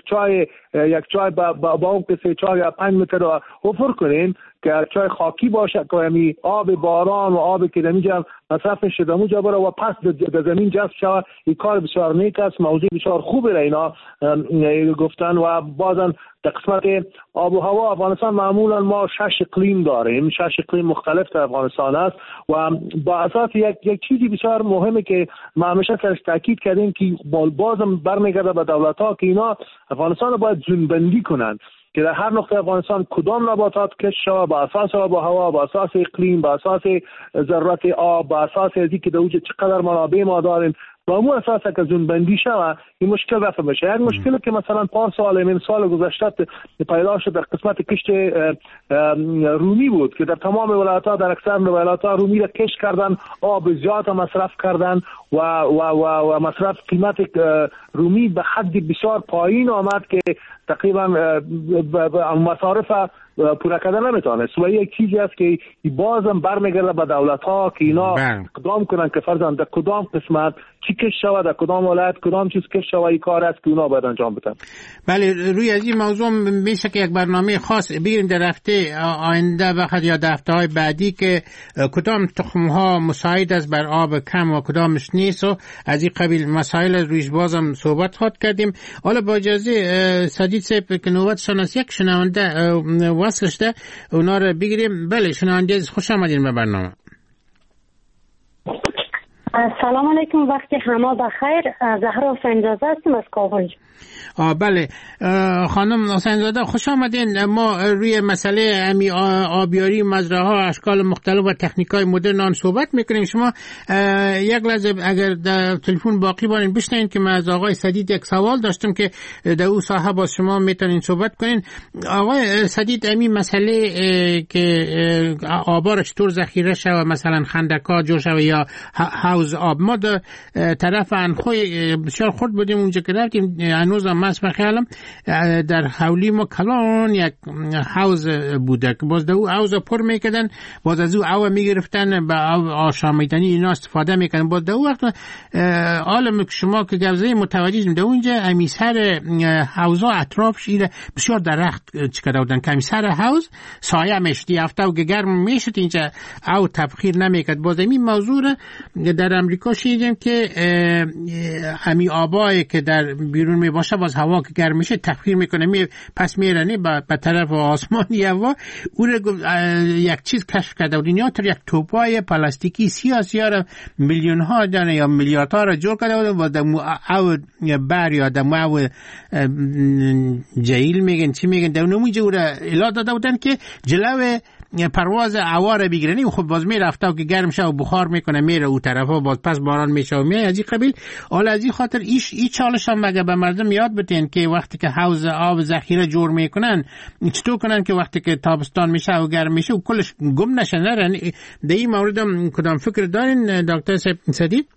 یک چای با اون که 4 یا 5 متر رو حفر کنیم که چای خاکی باشه که یعنی آب باران و آب که دمیجا مصرف میشه دموجا بره و پس در زمین جذب شود. این کار بسیار نیک است، موضوع بسیار خوبه را اینا گفتن. و بازن در قسمت آب و هوا افغانستان معمولا ما 6 اقلیم داریم، 6 اقلیم مختلف در افغانستان است و با اساس یک چیزی بسیار مهمه که ما همیشه سرش تاکید کردیم که بازم برمیگرده به دولت‌ها که اینا افغانستان رو باید زونبندی کنند که در هر نقطه افغانستان کدام نباتات کشت شود با اساس آب و هوا، با اساس اقلیم، با اساس ضرورت آب، با اساس ازی که دوجه چقدر منابع ما داریم با مو اساس که زونبندی شود این مشکل رفع بشه. یک مشکلی که مثلا 5 سال من سال گذشته پیدا شد در قسمت کشت رومی بود که در تمام ولایت‌ها در اکثر ولایت‌ها رومی را کشت کردن، آب زیاد مصرف کردن و مصرف قیمت رومی به حد بسیار پایین آمد که تقریبا مصارف پورا کردن نمیتونست و یک چیزی است که بازم برمیگرده به دولت ها که اینا اقدام کنن که فرضاً در کدام قسمت چی کش شود، در کدام ولایت کدام چیز کش شود، این کار است که اونا باید انجام بدن. بله، روی از این موضوع میشه که یک برنامه خاص بگیریم در هفته آینده وقت یا در هفته‌های بعدی که کدام تخم‌ها مساعد است بر آب کم و کدامش نیست و از این قبیل مسائل رویش بازم صحبت خواهد کردیم. حالا با اجازه سدید صاحب که نوبتشان از یک شنونده وصلش ده اونا رو بگیریم. بله شنونده خوش آمدین به برنامه. سلام علیکم، وقتی همه بخیر. زهرا حسین‌زاده هستم از کابل. بله خانم حسین‌زاده خوش آمدین. ما روی مسئله آبیاری مزرعه ها اشکال مختلف و تکنیک‌های مدرن آن صحبت میکنیم. شما یک لحظه اگر در تلفن باقی باشین بشنوین که من از آقای سدید یک سوال داشتم که در او ساحه با شما میتونین صحبت کنین. آقای سدید، امی مسئله که آبا را چطور ذخیره شوه، مثلا خندق‌ها جور شوه یا حوض آب، ما در طرف انخوی بسیار خرد بودیم اونجا که رفتیم، هنوز هم از خیالم در حولی ما کلان یک حوض بوده که باز در او حوض پر میکردن، باز از او آب میگرفتن به آشامیدنی اینا استفاده میکردن. باز در او وقت عالم شما که گوزه متوجه در اونجا امیسر حوضا اطرافش ایره بسیار درخت چکده بودن که امیسر حوض سایه میشتی هفته و گرم میشد اینجا او تبخیر نمیکرد. باز این موضوع در امریکا شیدیم که همی آبایی که در بیرون می باشه باز هوا که گرم میشه تبخیر میکنه پس میرنه به طرف آسمانی هوا. او یک چیز کشف کرده بود، اینا یک توپای پلاستیکی سیاه را میلیون ها دانه یا میلیاردها را جور کرده بود و دمو او بر یا دمو او جهیل میگن چی میگن در اونجا او را الا داده بودن که جلو پرواز هوا بگیرنی و خود باز میرفته و که گرم شه و بخار میکنه میره او طرفا، باز پس باران میشه و میره از این قبیل. حالا از این خاطر این چالش هم مگه به مردم یاد بتین که وقتی که حوض آب ذخیره جور میکنن چطور کنن که وقتی که تابستان میشه و گرم میشه و کلش گم نشه نرن. در این مورد هم کدام فکر دارین دکتر سدید؟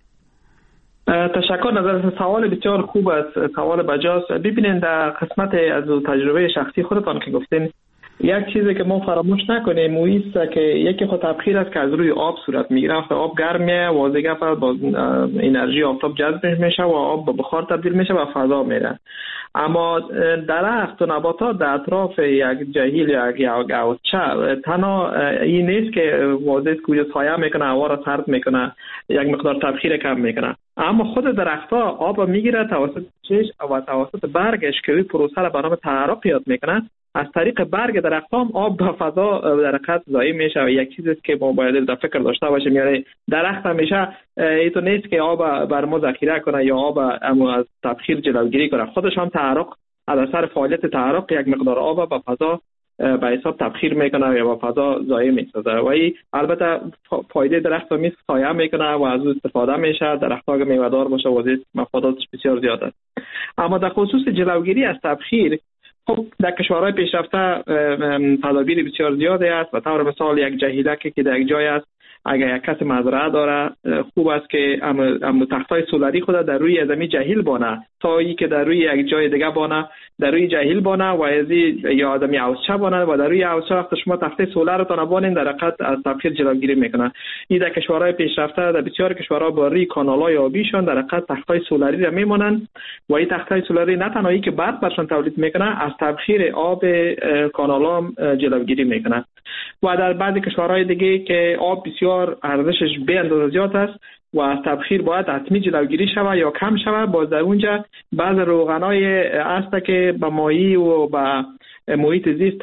تشکر. نظر سوال بسیار خوب است، سوال بجاست. ببینید در قسمت از تجربه شخصی خودتان که گفتین، یک چیزی که ما فراموش نکنیم است که یکی خود تبخیر است که از روی آب صورت میگیره. وقتی آب گرمه واضحه با انرژی آفتاب جذب میشه و آب به بخار تبدیل میشه و فضا میره. اما درخت و نباتات در اطراف یک جهیل یک حوضچه تنها این نیست که واضحه که سایه میکنه، هوا را سرد میکنه، یک مقدار تبخیر کم میکنه، اما خود درخت‌ها آب میگیره توسط چش و توسط برگش که این پروسه را به نام تعرق یاد میکنه. از طریق برگ درخت‌ها هم آب به فضا در حقیقت ضایع میشه و یک چیزی است که ما باید در فکر داشته باشیم. یعنی درخت همیشه اینطور نیست که آب بر ما ذخیره کنه یا آب از تبخیر جلوگیری کنه، خودش هم تعرق از اثر فعالیت تعرق یک مقدار آب به فضا به حساب تبخیر میکنه یا به فضا ضایع میسازه و این البته فایده درخت هم سایه میکنه و از اون استفاده میشه. درخت‌ها اگه میوه‌دار باشه واضح مفاداتش بسیار زیاد است. اما در خصوص جلوگیری از تبخیر، خب در کشورهای پیشرفته تدابیر بسیار زیادی است. و طور مثال یک جهیلکی که در یک جای است، اگر یک کس مزرعه داره خوب است که تختای سولاری خود در روی زمین جهیل بانه تا ای که در روی یک جای دیگه بانه، در روی جهیل بانه و ازی یا آدمی حوضچه بانه و در روی حوضچه وقت شما تخته سولار رو بانین در حقیقت از تبخیر جلوگیری میکنه. این در کشورهای پیشرفته در بسیار کشورها با روی کانال‌های آبیشون در حقیقت تختای سولاری را میمونن و این تختای سولاری نه تنها که برق برشون تولید میکنه، از تبخیر آب کانال‌ها جلوگیری میکنه. و در بعضی کشورهای دیگه که آب بسیار ارزشش به اندازه زیاد است و از تبخیر باید حتمی جلوگیری شود یا کم شود، باز در اونجا بعض روغنای است که به ماهی و به محیط زیست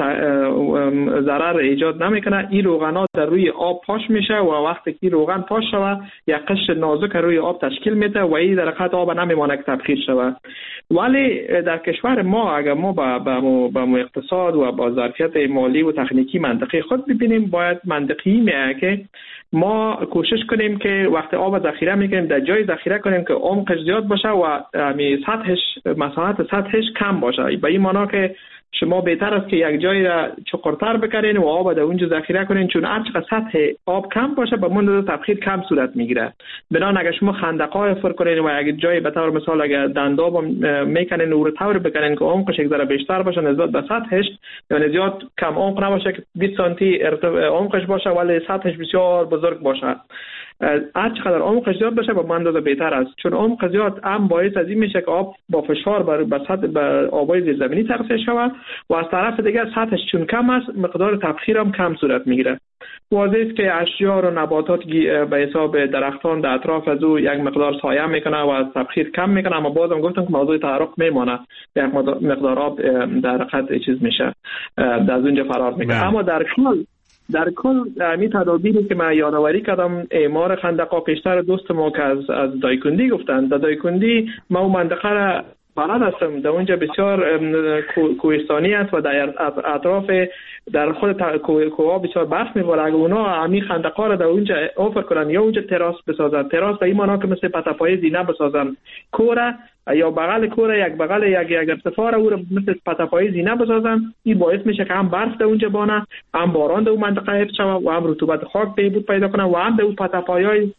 ضرر ایجاد نمیکنه. این روغنا در روی آب پاش میشه و وقتی که روغن پاش شود یک قشر نازک روی آب تشکیل میده و این در حقیقت آب نمیمونه که تبخیر شود. ولی در کشور ما اگر ما با اقتصاد و با ظرفیت مالی و تکنیکی منطقی خود ببینیم، باید منطقی میه که ما کوشش کنیم که وقتی آب ذخیره میکنیم در جای ذخیره کنیم که عمقش زیاد باشه و سطحش مساحت سطحش کم باشه. به این معنی که شما بهتر است که یک جای را چقرتر بکنین و آب در اونجا ذخیره کنین، چون هر چقدر سطح آب کم باشه به من تبخیر کم صورت میگیره. بنان اگر شما خندق‌های حفر کنین و یک جای به طور مثال اگر دنداب میکنین و طور بکنین که عمقش یک ذره بیشتر باشه نسبت به سطحش، یعنی زیاد کم عمق نباشه که 20 سانتی عمقش باشه ولی سطحش بسیار بزرگ باشه، هر چقدر عمقش زیاد باشه به اندازه بهتر است، چون عمق زیاد هم باعث از این میشه که آب با فشار به سطح به آبای زیرزمینی تغذیه شود و از طرف دیگر سطحش چون کم است مقدار تبخیر هم کم صورت میگیره. واضح است که اشجار و نباتات به حساب درختان در اطراف از او یک مقدار سایه میکنه و از تبخیر کم میکنه، اما بازم گفتم که موضوع تحرک میمانه، یک مقدار آب در حقیقت چیز میشه از اونجا فرار میکنه. اما در کل می تدابیری که من یادآوری کردم اعمار خندق‌ها پیشتر دوست ما که از دایکندی گفتن، در دایکندی ما اون منطقه را بلد هستم، در اونجا بسیار کوهستانی است و در اطراف در خود کوها بسیار برف میباره. اگر اونا همین خندق‌ها را در اونجا آفر کنن یا اونجا تراس بسازن، تراس به این معنی که مثل پته‌پای زینه بسازن، کوره یا بغل کوره یک بغل یک ارتفاع او را مثل پته‌پای زینه بسازن، این باعث میشه که هم برف در اونجا بانه، هم باران در اون منطقه حفظ شود و هم رطوبت خاک بهبود پیدا کنه و هم در اون پته‌پایای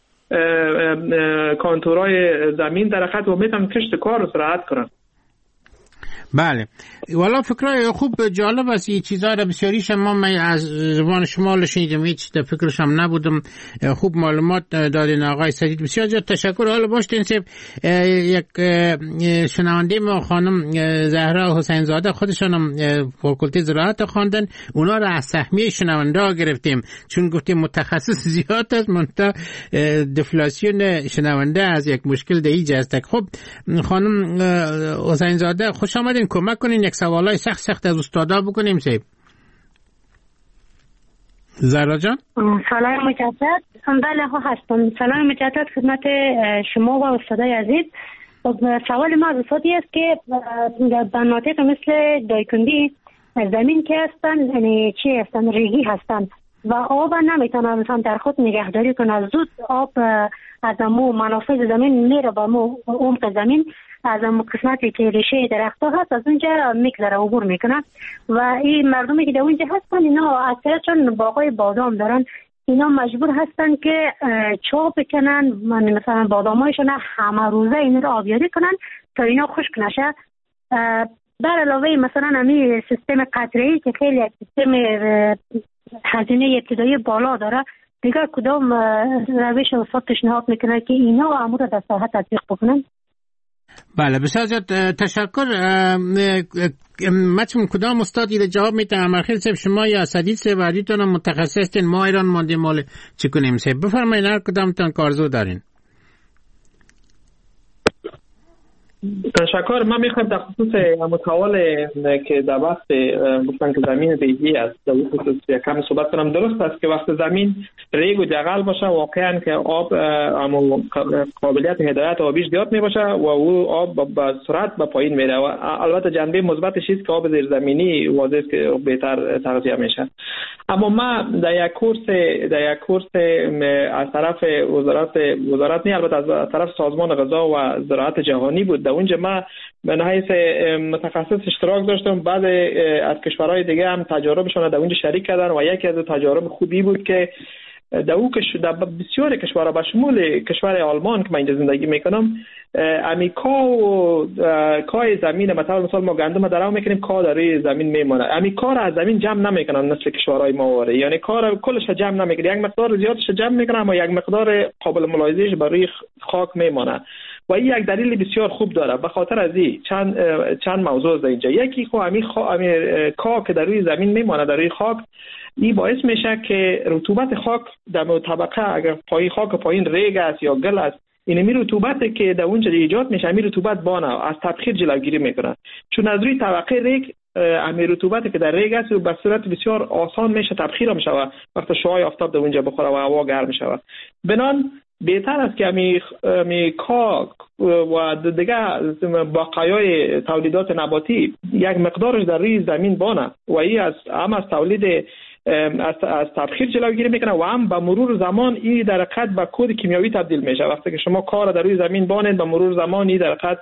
کانتورای زمین در حقیقت و میتونن کشت کار رو سرعت کنن. بله، والا فکرای خوب جالب است، این چیزا را بسیاری شما از زبان شما شنیدم، هیچ در فکرشم نبودم. خوب معلومات دادین آقای سدید، بسیار زیاد تشکر. حالا باشین سیب یک شنونده ما خانم زهرا حسین زاده، خودشان هم فاکولته زراعت خواندن، اونا را از سهمیه شنونده ها گرفتیم چون گفتیم متخصص زیاد است، منتها دفلاسیون شنونده از یک مشکل دیگه است. خب خانم حسین زاده خوش آمدین، کمک کنین یک سوالای سخت از استادا بکنیم. سیب زهرا جان. سلام مجدد. بله هستم. سلام مجدد خدمت شما و استادای عزیز. سوال ما از استادی است که در مناطق مثل دایکندی زمین که هستن، یعنی چی هستن، ریگی هستن و آب نمیتونن مثلا در خود نگهداری کنن، زود آب از امو منافذ زمین میره با امو عمق زمین، از امو قسمتی که ریشه درخت ها هست از اونجا میگذره عبور میکنن و این مردمی که در اونجا هستن اینا اکثر چون باغای بادام دارن اینا مجبور هستن که چوب بکنن، مثلا بادامایشون همه روزه این رو آبیاری کنن تا اینا خشک نشه. در علاوه مثلا همین سیستم قطره‌ای که خیلی سیستم هزینه ابتدایی بالا داره، دیگر کدام روش استاد پیشنهاد میکنه که اینا امور در ساحه تطبیق بکنن؟ بله بسیار زیاد تشکر. مچم کدام استادی رو جواب میتن؟ امرخیل صاحب شما یا سدید صاحب وردیتون متخصصین، ما ایران مانده مال چی کنیم صاحب؟ بفرمایید هر کدامتون کارزو دارین. تشکر. من میخوام در خصوص متوال که در وقت گفتن که زمین ریگی است در خصوص کم صحبت کنم. درست است که وقت زمین ریگ و جغل باشه واقعا که آب قابلیت هدایت آبیش زیاد می باشه و او آب با سرعت به پایین میره و البته جنبه مثبتش است که آب زیرزمینی واضح است که بهتر تغذیه میشه. اما ما در یک کورس از طرف وزارت نه، البته از طرف سازمان غذا و زراعت جهانی بود، در اونجا ما به حیث متخصص اشتراک داشتم. بعد از کشورهای دیگه هم تجاربشون در اونجا شریک کردن و یکی از تجارب خوبی بود که در بسیاری کشورها به شمول کشور آلمان که من اینجا زندگی میکنم امیکا و کای زمین مثلا ما گندم درو میکنیم، کا در روی زمین میمونه، امیکا را از زمین جمع نمیکنن مثل کشورهای ما واره، یعنی کار کلش جمع نمیکنه، یک مقدار زیادش جمع میکنه اما یک مقدار قابل ملاحظه‌اش بر روی خاک میمونه و این یک دلیل بسیار خوب داره. به خاطر از این چند موضوع در اینجا. یکی خو همین کا که در روی زمین میمونه در روی خاک، این باعث میشه که رطوبت خاک در طبقه اگر خاک پایین ریگ است یا گل است، این رطوبتی که در اونجا ایجاد میشه همین رطوبت بانه از تبخیر جلوگیری میکنه، چون از روی طبقه ریگ همین رطوبتی که در ریگ است به صورت بسیار آسان میشه تبخیر میشه و وقتی شعاع آفتاب در اونجا بخوره و هوا گرم میشه. بنان بهتر است که می کاک و دیگه بقایای تولیدات نباتی یک مقدارش در روی زمین بانه و این از تولید از تبخیر جلوگیری میکنه و هم به مرور زمان این در حقیقت به کود کیمیایی تبدیل میشه. وقتی که شما کار در روی زمین بانید به مرور زمان این در حقیقت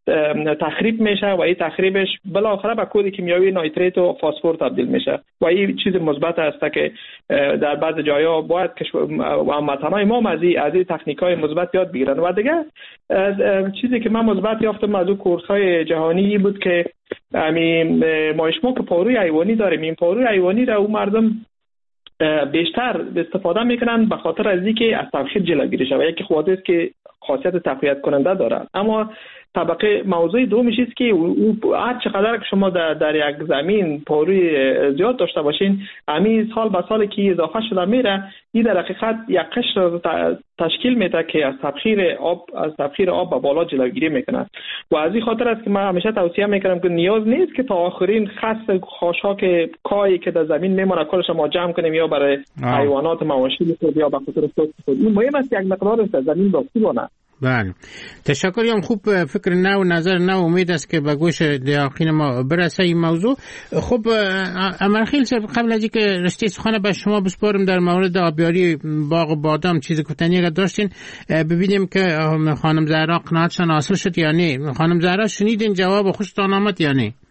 تخریب میشه و این تخریبش بالاخره به کود کیمیایی نایتریت و فسفر تبدیل میشه و این چیز مثبت است که در بعض جاها باید هموطنان ما از این تکنیک‌های مثبت یاد بگیرن. و دیگه چیزی که من مثبت یافتم از اون کورس‌های جهانی بود که ما که پاروی حیوانی داریم، این پاروی حیوانی را اون مردم بیشتر استفاده میکنن به خاطر از اینکه از تبخیر جلوگیری شود. یکی خواهد است که خاصیت تقویت کننده دارد، اما طبقه موضوع دومیش است که هر چقدر که شما در یک زمین پاروی زیاد داشته باشین، همین سال به سالی که اضافه شده میره، این در حقیقت یک قشر تشکیل میده که از تبخیر آب به بالا جلوگیری میکنه. و از این خاطر است که من همیشه توصیه میکنم که نیاز نیست که تا آخرین خس خاشاک کایی که در زمین میمونه کلش ما جمع کنیم یا برای حیوانات مواشی بخورد یا به خاطر خود. این مهم است یک مقدار از زمین باقی بمونه. بله، تشکریم. خوب فکر نو، نظر نو، امید است که به گوش دیاقین ما برسه این موضوع. خب امرخیل صاحب، قبل از اینکه رشته سخن به شما بسپارم در مورد آبیاری باغ بادام چیز گفتنی اگر داشتین ببینیم که خانم زهرا قناعتشان حاصل شد یا نه. خانم زهرا شنیدین جواب خوشتان آمد یا نه؟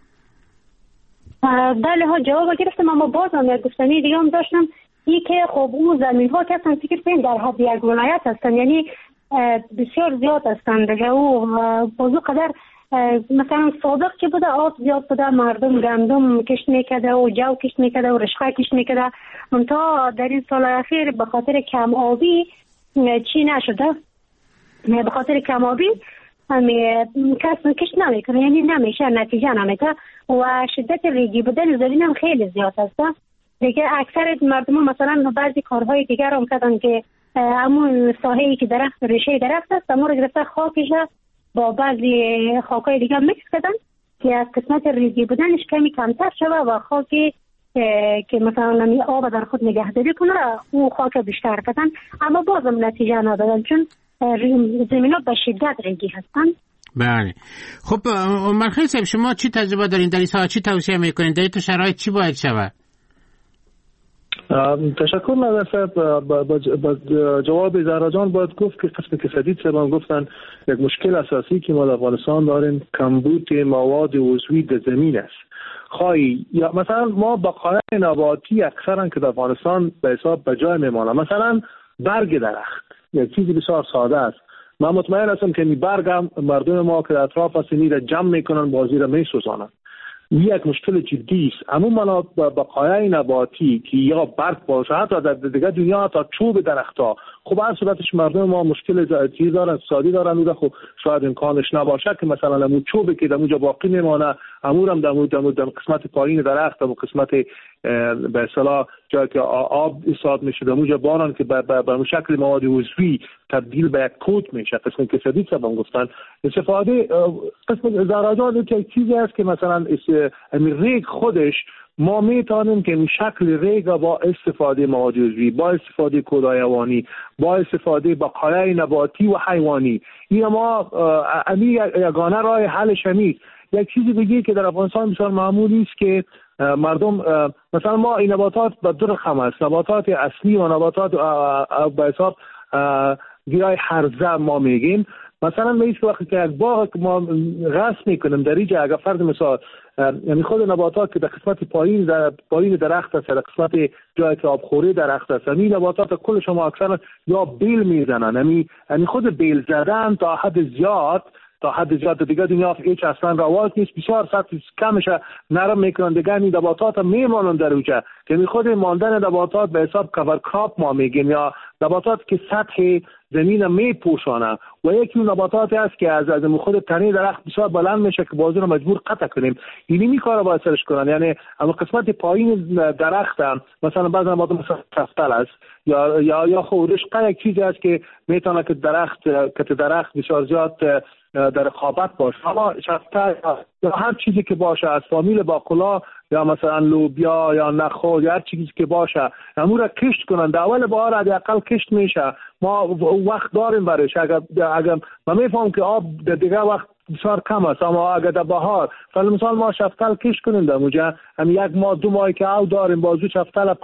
بله ها، جواب گرفتم، اما بازم یک گفتنی دیگه هم داشتم، این که خب اون زمین ها که اصلا فکر کنیم در حد یک ولایت هستن، یعنی بسیار زیاد هستند دیگه. و بازو قدر مثلا سابق که بوده آب زیاد بوده، مردم گندم کشت میکده و جو کشت میکده و رشقه کشت میکده، تا در این سال اخیر به خاطر کم آبی چی نشده، به خاطر کم آبی کس کشت نمیکنه، یعنی نمیشه، نتیجه نمیده و شدت ریگی بودن زمین هم خیلی زیاد هسته دیگه. اکثر مردم مثلا بعضی کارهای دیگر هم کردن که همون ساحه‌ای که درخت ریشه درخت است اما رو گرفته خاکش با بعضی خاکای دیگه میکس کردن که از قسمت ریزی بودنش کمی کمتر شده و خاکی که مثلا آب در خود نگهداری کنه او خاک بیشتر کردن، اما بازم نتیجه ندادن چون زمین‌ها به شدت ریگی هستن. بله. خب مرخی صاحب، شما چی تجربه دارین در این ساحه؟ چی توصیه میکنین؟ در این تو شرایط چی باید شود؟ تشکر نظر صاحب. با جواب زهرا جان باید گفت که قسم کسادیت صاحب گفتن یک مشکل اساسی که ما در افغانستان داریم کمبود مواد عضوی در زمین است. خواهی یا مثلا ما بقایای نباتی اکثرا که در افغانستان به حساب به جای میمانه، مثلا برگ درخت یک چیزی بسیار ساده است. من مطمئن هستم که این برگ هم مردم ما که در اطراف هستن را جمع میکنن بازی را میسوزانن. یک مشکل جدی است. عموما بقایای نباتی که یا برگ باشه، حتی در دیگه دنیا حتی چوب درخت‌ها، خب هر صورتش مردم ما مشکل چیز دارن، اقتصادی دارن و خب شاید امکانش نباشه که مثلا همون چوبی که در اونجا باقی میمانه امورم در قسمت پایین درخت و قسمت به اصطلاح جایی که آب ایجاد میشه در اونجا باران که به شکل مواد عضوی تبدیل به یک کود میشه. قسم کسادی سبب گفتن استفاده قسم زراجات که چیزی است که مثلا ریگ خودش ما میتونیم که این شکل ریگ با استفاده مواد عضوی، با استفاده کودهای حیوانی، با استفاده بقایای نباتی و حیوانی، این ما یگانه راه حلش نیست. یک چیزی دیگه که در افغانستان بسیار معمولی است که مردم مثلا ما این نباتات به دو رقم است، نباتات اصلی و نباتات به حساب گیاه هرزه ما میگیم. مثلا میشه وقتی که یک باغ که ما غصب میکنیم در اینجا اگر فرض مثال یعنی خود نباتات که در قسمت پایین درخت است، در قسمت جایی که آبخوری درخت است، این نباتات کل شما اکثر یا بیل میزنن، یعنی خود بیل زدن تا حد زیاد دیگه دنیا هیچ اصلا رواج نیست، بسیار سطح کمش نرم میکنن دیگه. این نباتات میمانن در اونجا که خود ماندن نباتات به حساب کور کراپ ما میگیم یا نباتات که سطح زمین میپوشانه و یکی نباتاتی است که از خود تنه درخت بسیار بلند میشه که بازو رو مجبور قطع کنیم. اینی میکاره باید سرش کنن، یعنی اما قسمت پایین درخت هم مثلا بعضی نبات مثلا شفتل است یا خودش یک چیزی است که میتونه که درخت بسیار زیاد در رقابت باشه، اما شفتل یا هر چیزی که باشه از فامیل باقلا یا مثلا لوبیا یا نخود یا هر چیزی که باشه امور کشت کنن. در اول بهار حداقل کشت میشه، ما وقت داریم برایش. اگر ما میفهمم که آب در دیگه وقت بسیار کم است، اما اگر در بهار مثلا ما شفتل کشت کنیم در اونجا هم یک ماه دو ماه که آب داریم بازو شفتل پس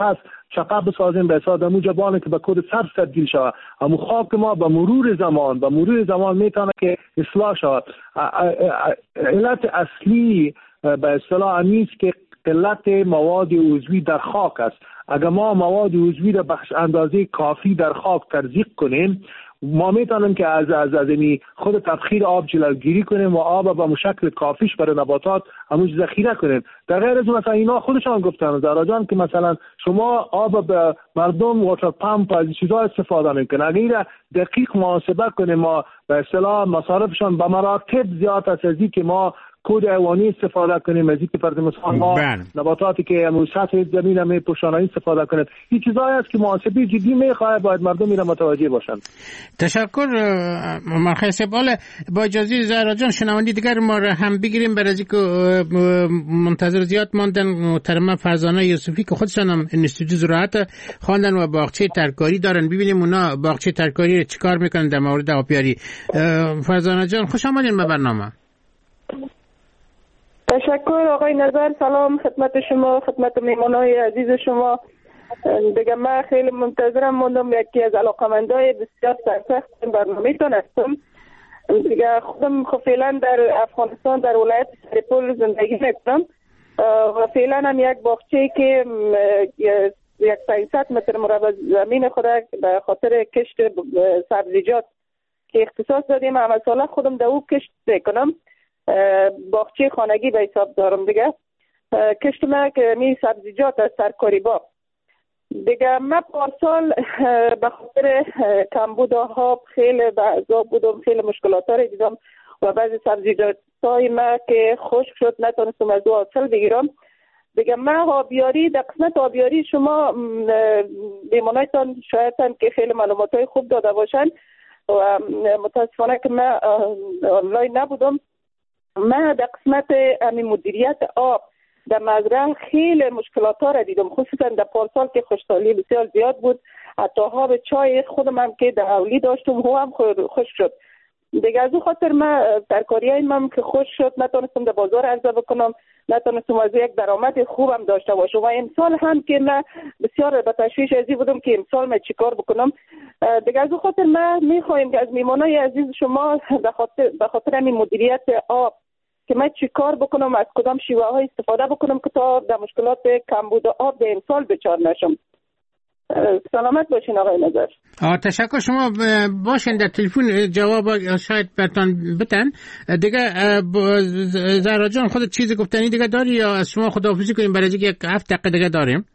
چقدر بسازیم به حساب همون جبانه که به کد سر تبدیل شود. همون خاک ما به مرور زمان میتونه که اصلاح شود. علت اصلی به اصطلاح نیست که قلت مواد عضوی در خاک است. اگر ما مواد عضوی را به اندازه کافی در خاک تزریق کنیم، ما میتونیم که از خود تبخیر آب جلوگیری کنیم و آب به شکل کافیش برای نباتات همون ذخیره کنیم. در غیر از مثلا اینا خودشان گفتن زهرا جان که مثلا شما آب به مردم واتر پمپ از چیزا استفاده میکنن. اگر دقیق محاسبه کنیم ما به اصطلاح مصارفشان به مراتب زیاد است از اینکه ما کود حیوانی استفاده کنیم، از اینکه فرض مثال ما نباتاتی که سطح زمین هم پوشانایی استفاده کنیم. این چیزایی است که محاسبه جدی میخواد، باید مردم اینا متوجه باشند. تشکر مرخص سبال. با اجازه زهرا جان شنوندی دیگر ما را هم بگیریم برای اینکه منتظر زیاد ماندن. محترمه فرزانه یوسفی که خودشان هم انستیتوت زراعت خواندن و باغچه ترکاری دارن، ببینیم اونا باغچه ترکاری چیکار میکنن در مورد آبیاری. فرزانه جان خوش آمدین به برنامه. تشکر آقای نظر. سلام خدمت شما، خدمت مهمانای عزیز شما. دیگه من خیلی منتظرم موندم، یکی از علاقمندای بسیار سرسخت برنامه‌تون هستم. دیگه خودم فعلا در افغانستان در ولایت سرپل زندگی میکنم و فعلا هم یک باغچه‌ای که 500 متر مربع زمین خود به خاطر کشت سبزیجات که اختصاص دادیم، همه ساله خودم در او کشت میکنم. باغچه خانگی به حساب دارم. دیگه کشت من که می سبزیجات از ترکاری با دیگه من پارسال به خاطر کمبود آب خیلی بعضا بودم، خیلی مشکلات ها دیدم و بعضی سبزیجات های من که خشک شد نتونستم از او حاصل بگیرم. دیگه من آبیاری در قسمت آبیاری شما بیمانایتان شاید که خیلی معلومات های خوب داده باشن و متاسفانه که من آنلاین نبودم. من در قسمت مدیریت آب در مزرعه خیلی مشکلات ها را دیدم، خصوصا در پارسال که خشکسالی بسیار زیاد بود. حتی آب چای خودم هم که در اولی داشتم هو هم خشک شد. دیگه از اون خاطر من ترکاری های من که خشک شد نتونستم در بازار عرضه بکنم، نتونستم از یک درآمد خوبم داشته باشم و امسال هم که من بسیار به تشویش ازی بودم که امسال من چیکار بکنم. دیگه از اون خاطر من میخوایم که از میمانای عزیز شما به خاطر همین مدیریت آب که من چی کار بکنم، از کدام شیوه های استفاده بکنم که تا در مشکلات کمبود آب در امسال دچار نشم. سلامت باشین آقای نظر. تشکر. شما باشین در تلفن جواب شاید برتان بتن. دیگه زهرا جان خودت چیزی گفتنی دیگه داری یا از شما خداحافظی کنیم برای اینکه 7 دقیقه دیگه داریم؟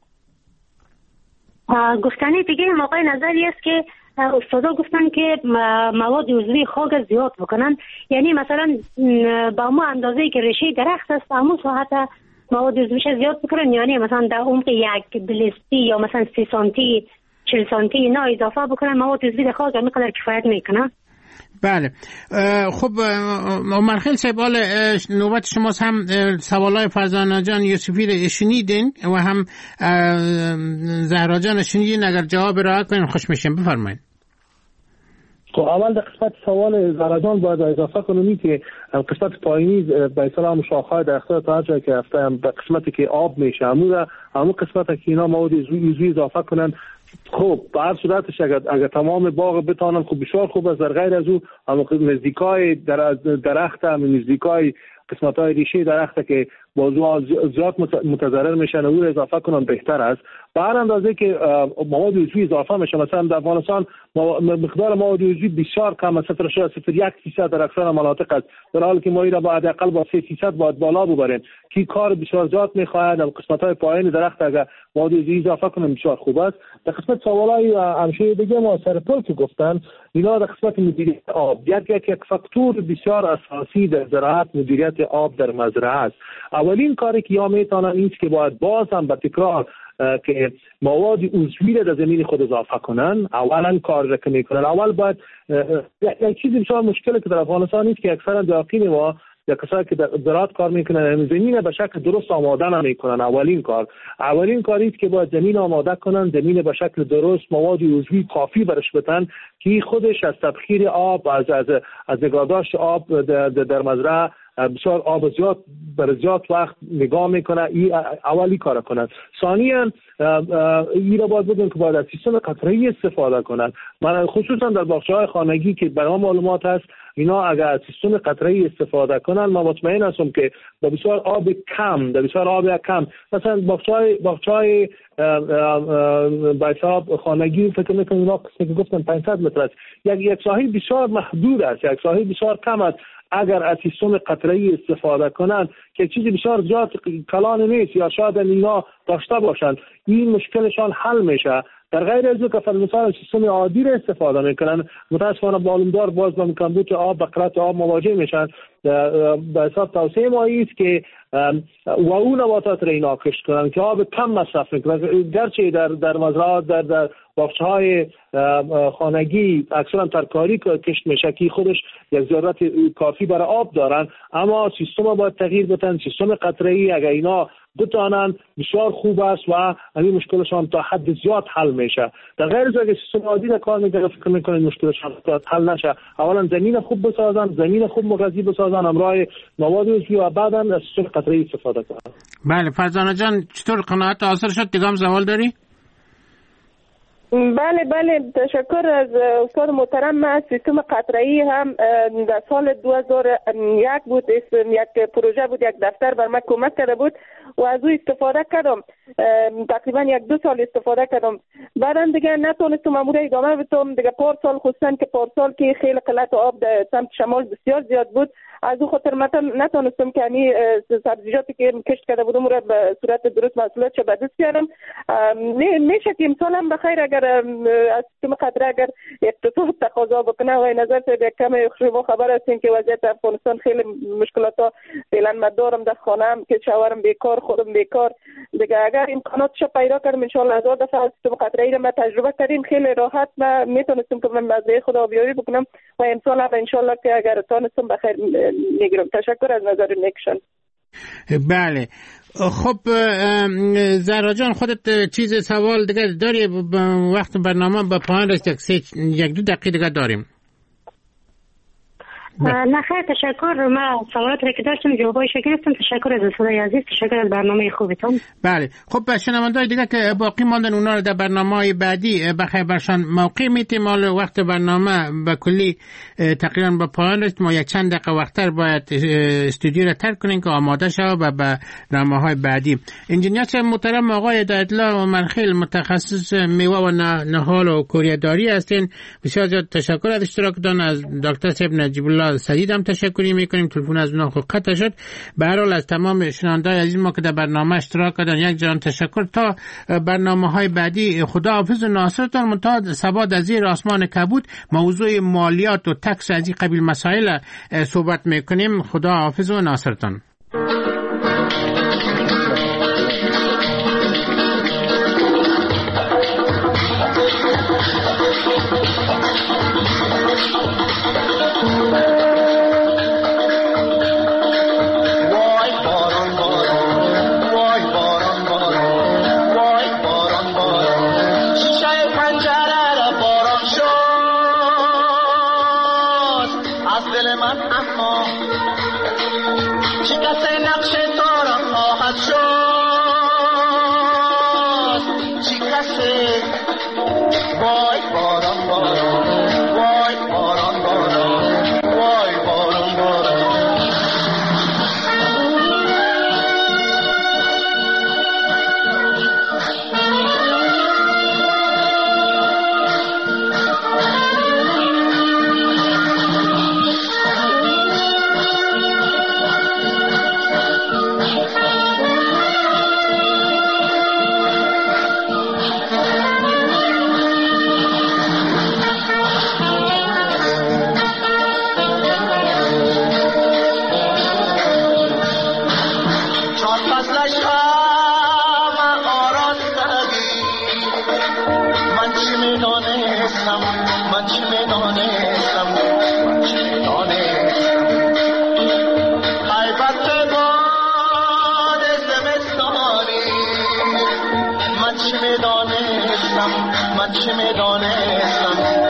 گفتنی دیگه آقای نظری است که استادا گفتن که مواد عضوی خاک زیاد بکنن، یعنی مثلا با ما اندازه‌ای که ریشه درخت است همون ساعت مواد عضویش زیاد بکنن، یعنی مثلا در عمق 1 بلستی یا مثلا 30 سانتی 40 سانتی اینا اضافه بکنن مواد عضوی در خاک میقدر کفایت میکنه. بله. خب مرخیل صاحب نوبت شماست. هم سوالای فرزانه جان یوسفی رو شنیدین و هم زهرا جان شنیدین، اگر جواب را کنین خوش میشیم. بفرمایید. خب اول در قسمت سوال زهرا جان باید اضافه کنم که قسمت پایینی به اصطلاح شاخه‌های درخت‌ها تا جایی که رفتم به قسمتی که آب میشه همون قسمتی که اینا مواد عضوی اضافه کنن. خب به هر صورتش اگر تمام باغ بتانن خب بسیار خوب است. در غیر از او نزدیکای درخت نزدیکای قسمت‌های ریشه درخت که بازوها زیاد متضرر میشن و او را اضافه کنن بهتر است. به هر اندازه که مواد عضوی اضافه میشه، مثلا در افغانستان مقدار مواد عضوی بسیار کم است، 0.01% در اکثر مناطق است، در حالی که ما این را باید حداقل با 3% باید بالا ببریم که کار بسیار زیاد میخواهد. در قسمت‌های پایین درخت اگر مواد عضوی اضافه کنیم بسیار خوب است. در قسمت سوالای همشه دیگه ما سرپل که گفتن اینا در قسمت مدیریت آب یک فاکتور بسیار اساسی در زراعت مدیریت آب در مزرعه است. اولین کاری که یا میتونن این است که باید باز هم به تکرار که مواد عضوی را در زمین خود اضافه کنن. اولا کار را که میکنن اول باید یک چیزی بسیار مشکلی که در افغانستان نیست که اکثرا داخل ما یا کسایی که در زراعت کار میکنن زمین به شکل درست آماده نمیکنن. اولین کاری است که باید زمین آماده کنن، زمین به شکل درست، مواد عضوی کافی برش بدن که خودش از تبخیر آب، از نگهداشت آب در مزرعه بسیار آب زیاد وقت نگاه میکنه. این اولی کار کنند. ثانیاً این را باید بدون که باید از سیستم قطره‌ای استفاده کنند. من خصوصا در باغچه‌های خانگی که برای معلومات هست، اینا اگر از سیستم قطره‌ای استفاده کنند، من مطمئن هستم که با بسیار آب کم مثلا باغچه‌های به حساب خانگی فکر می‌کنم اینا قسمی که گفتم 500 متر است. یک ساحه بسیار محدود است، یک ساحه بسیار کم است. اگر از سیستم قطره‌ای استفاده کنند که چیزی بسیار زیاد کلان نیست یا شاید اینا داشته باشند، این مشکلشان حل میشه. در غیر از که مثلا سیستم عادی را استفاده میکنن، متاسفانه معلومدار باز با کمبود آب به قلت آب مواجه میشن. به حساب توصیه ما است که و اون نباتات را اینا کشت کنن که آب کم مصرف میکنن. گرچه در مزرعات در باغچه‌های خانگی اکثرا ترکاری کشت میشه که خودش یک ضرورت کافی برای آب دارن، اما سیستم باید تغییر بدن. سیستم قطره‌ای اگر اینا بتوانند بسیار خوب است و همین مشکلشان تا حد زیاد حل میشه. در غیر از اگر سیستم عادی را کار میکنه فکر میکنن مشکلشان حل نشه. اولا زمین خوب بسازن، زمین خوب مغذی بسازن همراه مواد عضوی و بعدا از سیستم قطره‌ای استفاده کنن. بله فرزانه جان، چطور قناعت حاصل شد؟ دیگه هم سوال داری؟ بله تشکر از استاد محترم. من سیستم قطره‌ای هم در سال 2001 بود، یک پروژه بود، یک دفتر بر من کمک کرده بود و از او استفاده کردم. تقریبا 1-2 سال استفاده کردم. بعدا دیگه نتونستم امور ادامه بدم. دیگه پارسال خصوصا که پارسال که خیلی قلت آب در سمت شمال بسیار زیاد بود، از او خاطر نتونستم که یعنی سبزیجاتی که کشت کرده بودم رو به صورت درست محصولاتش به دست بیارم. میشه که امسال هم بخیر اگر از سیستم قطره اگر اقتصاد تقاضا بکنه و نظر یک کم شما خبر هستین که وضعیت افغانستان خیلی مشکلات ها فعلا مدارم در خانه‌ام که شوهرم بیکار، خودم بیکار. دیگه اگر امکاناتش پیدا کردم ان شاء الله 1000 دفعه از سیستم قطره‌ای رو ما تجربه کردیم، خیلی راحت ما میتونستم که من مزه خود آبیاری بکنم و امسال هم ان شاء الله که اگر تونستم بخیر میگیرم. تشکر از نظر نیکشان. بله خب زهرا جان، خودت چیز سوال دیگه داری؟ وقت برنامه به پایان رسید، 1-2 دقیقه دیگه داریم. نه خیر تشکر. من سوالات که داشتم جوابایش گرفتم. تشکر از استادای عزیز، تشکر از برنامه خوبتون. بله خب به شنونده‌های دیگه که باقی ماندن اونا رو در برنامه‌های بعدی بخیر برشان موقع میتیم. مال وقت برنامه به کلی تقریبا به پایان رسید. ما یک چند دقیقه وقتر باید استودیو رو ترک کنیم که آماده شه و به برنامه‌های بعدی. انجینیر محترم آقای دایدلا و منخیل، متخصص میوه و نهال و کوریه‌داری هستین. بسیار زیاد تشکر از اشتراکتان. از دکتر صاحب نجیب الله سدید هم تشکری میکنیم. تلفن از اونها قطع شد. به هر حال از تمام شنونده‌های عزیز ما که در برنامه اشتراک کردن یک جان تشکر. تا برنامه‌های بعدی خدا حافظ و ناصرتان. منتها ثبات از زیر آسمان کبود موضوع مالیات و تکس از این قبیل مسائل صحبت میکنیم. خدا حافظ و ناصرتان. دانستم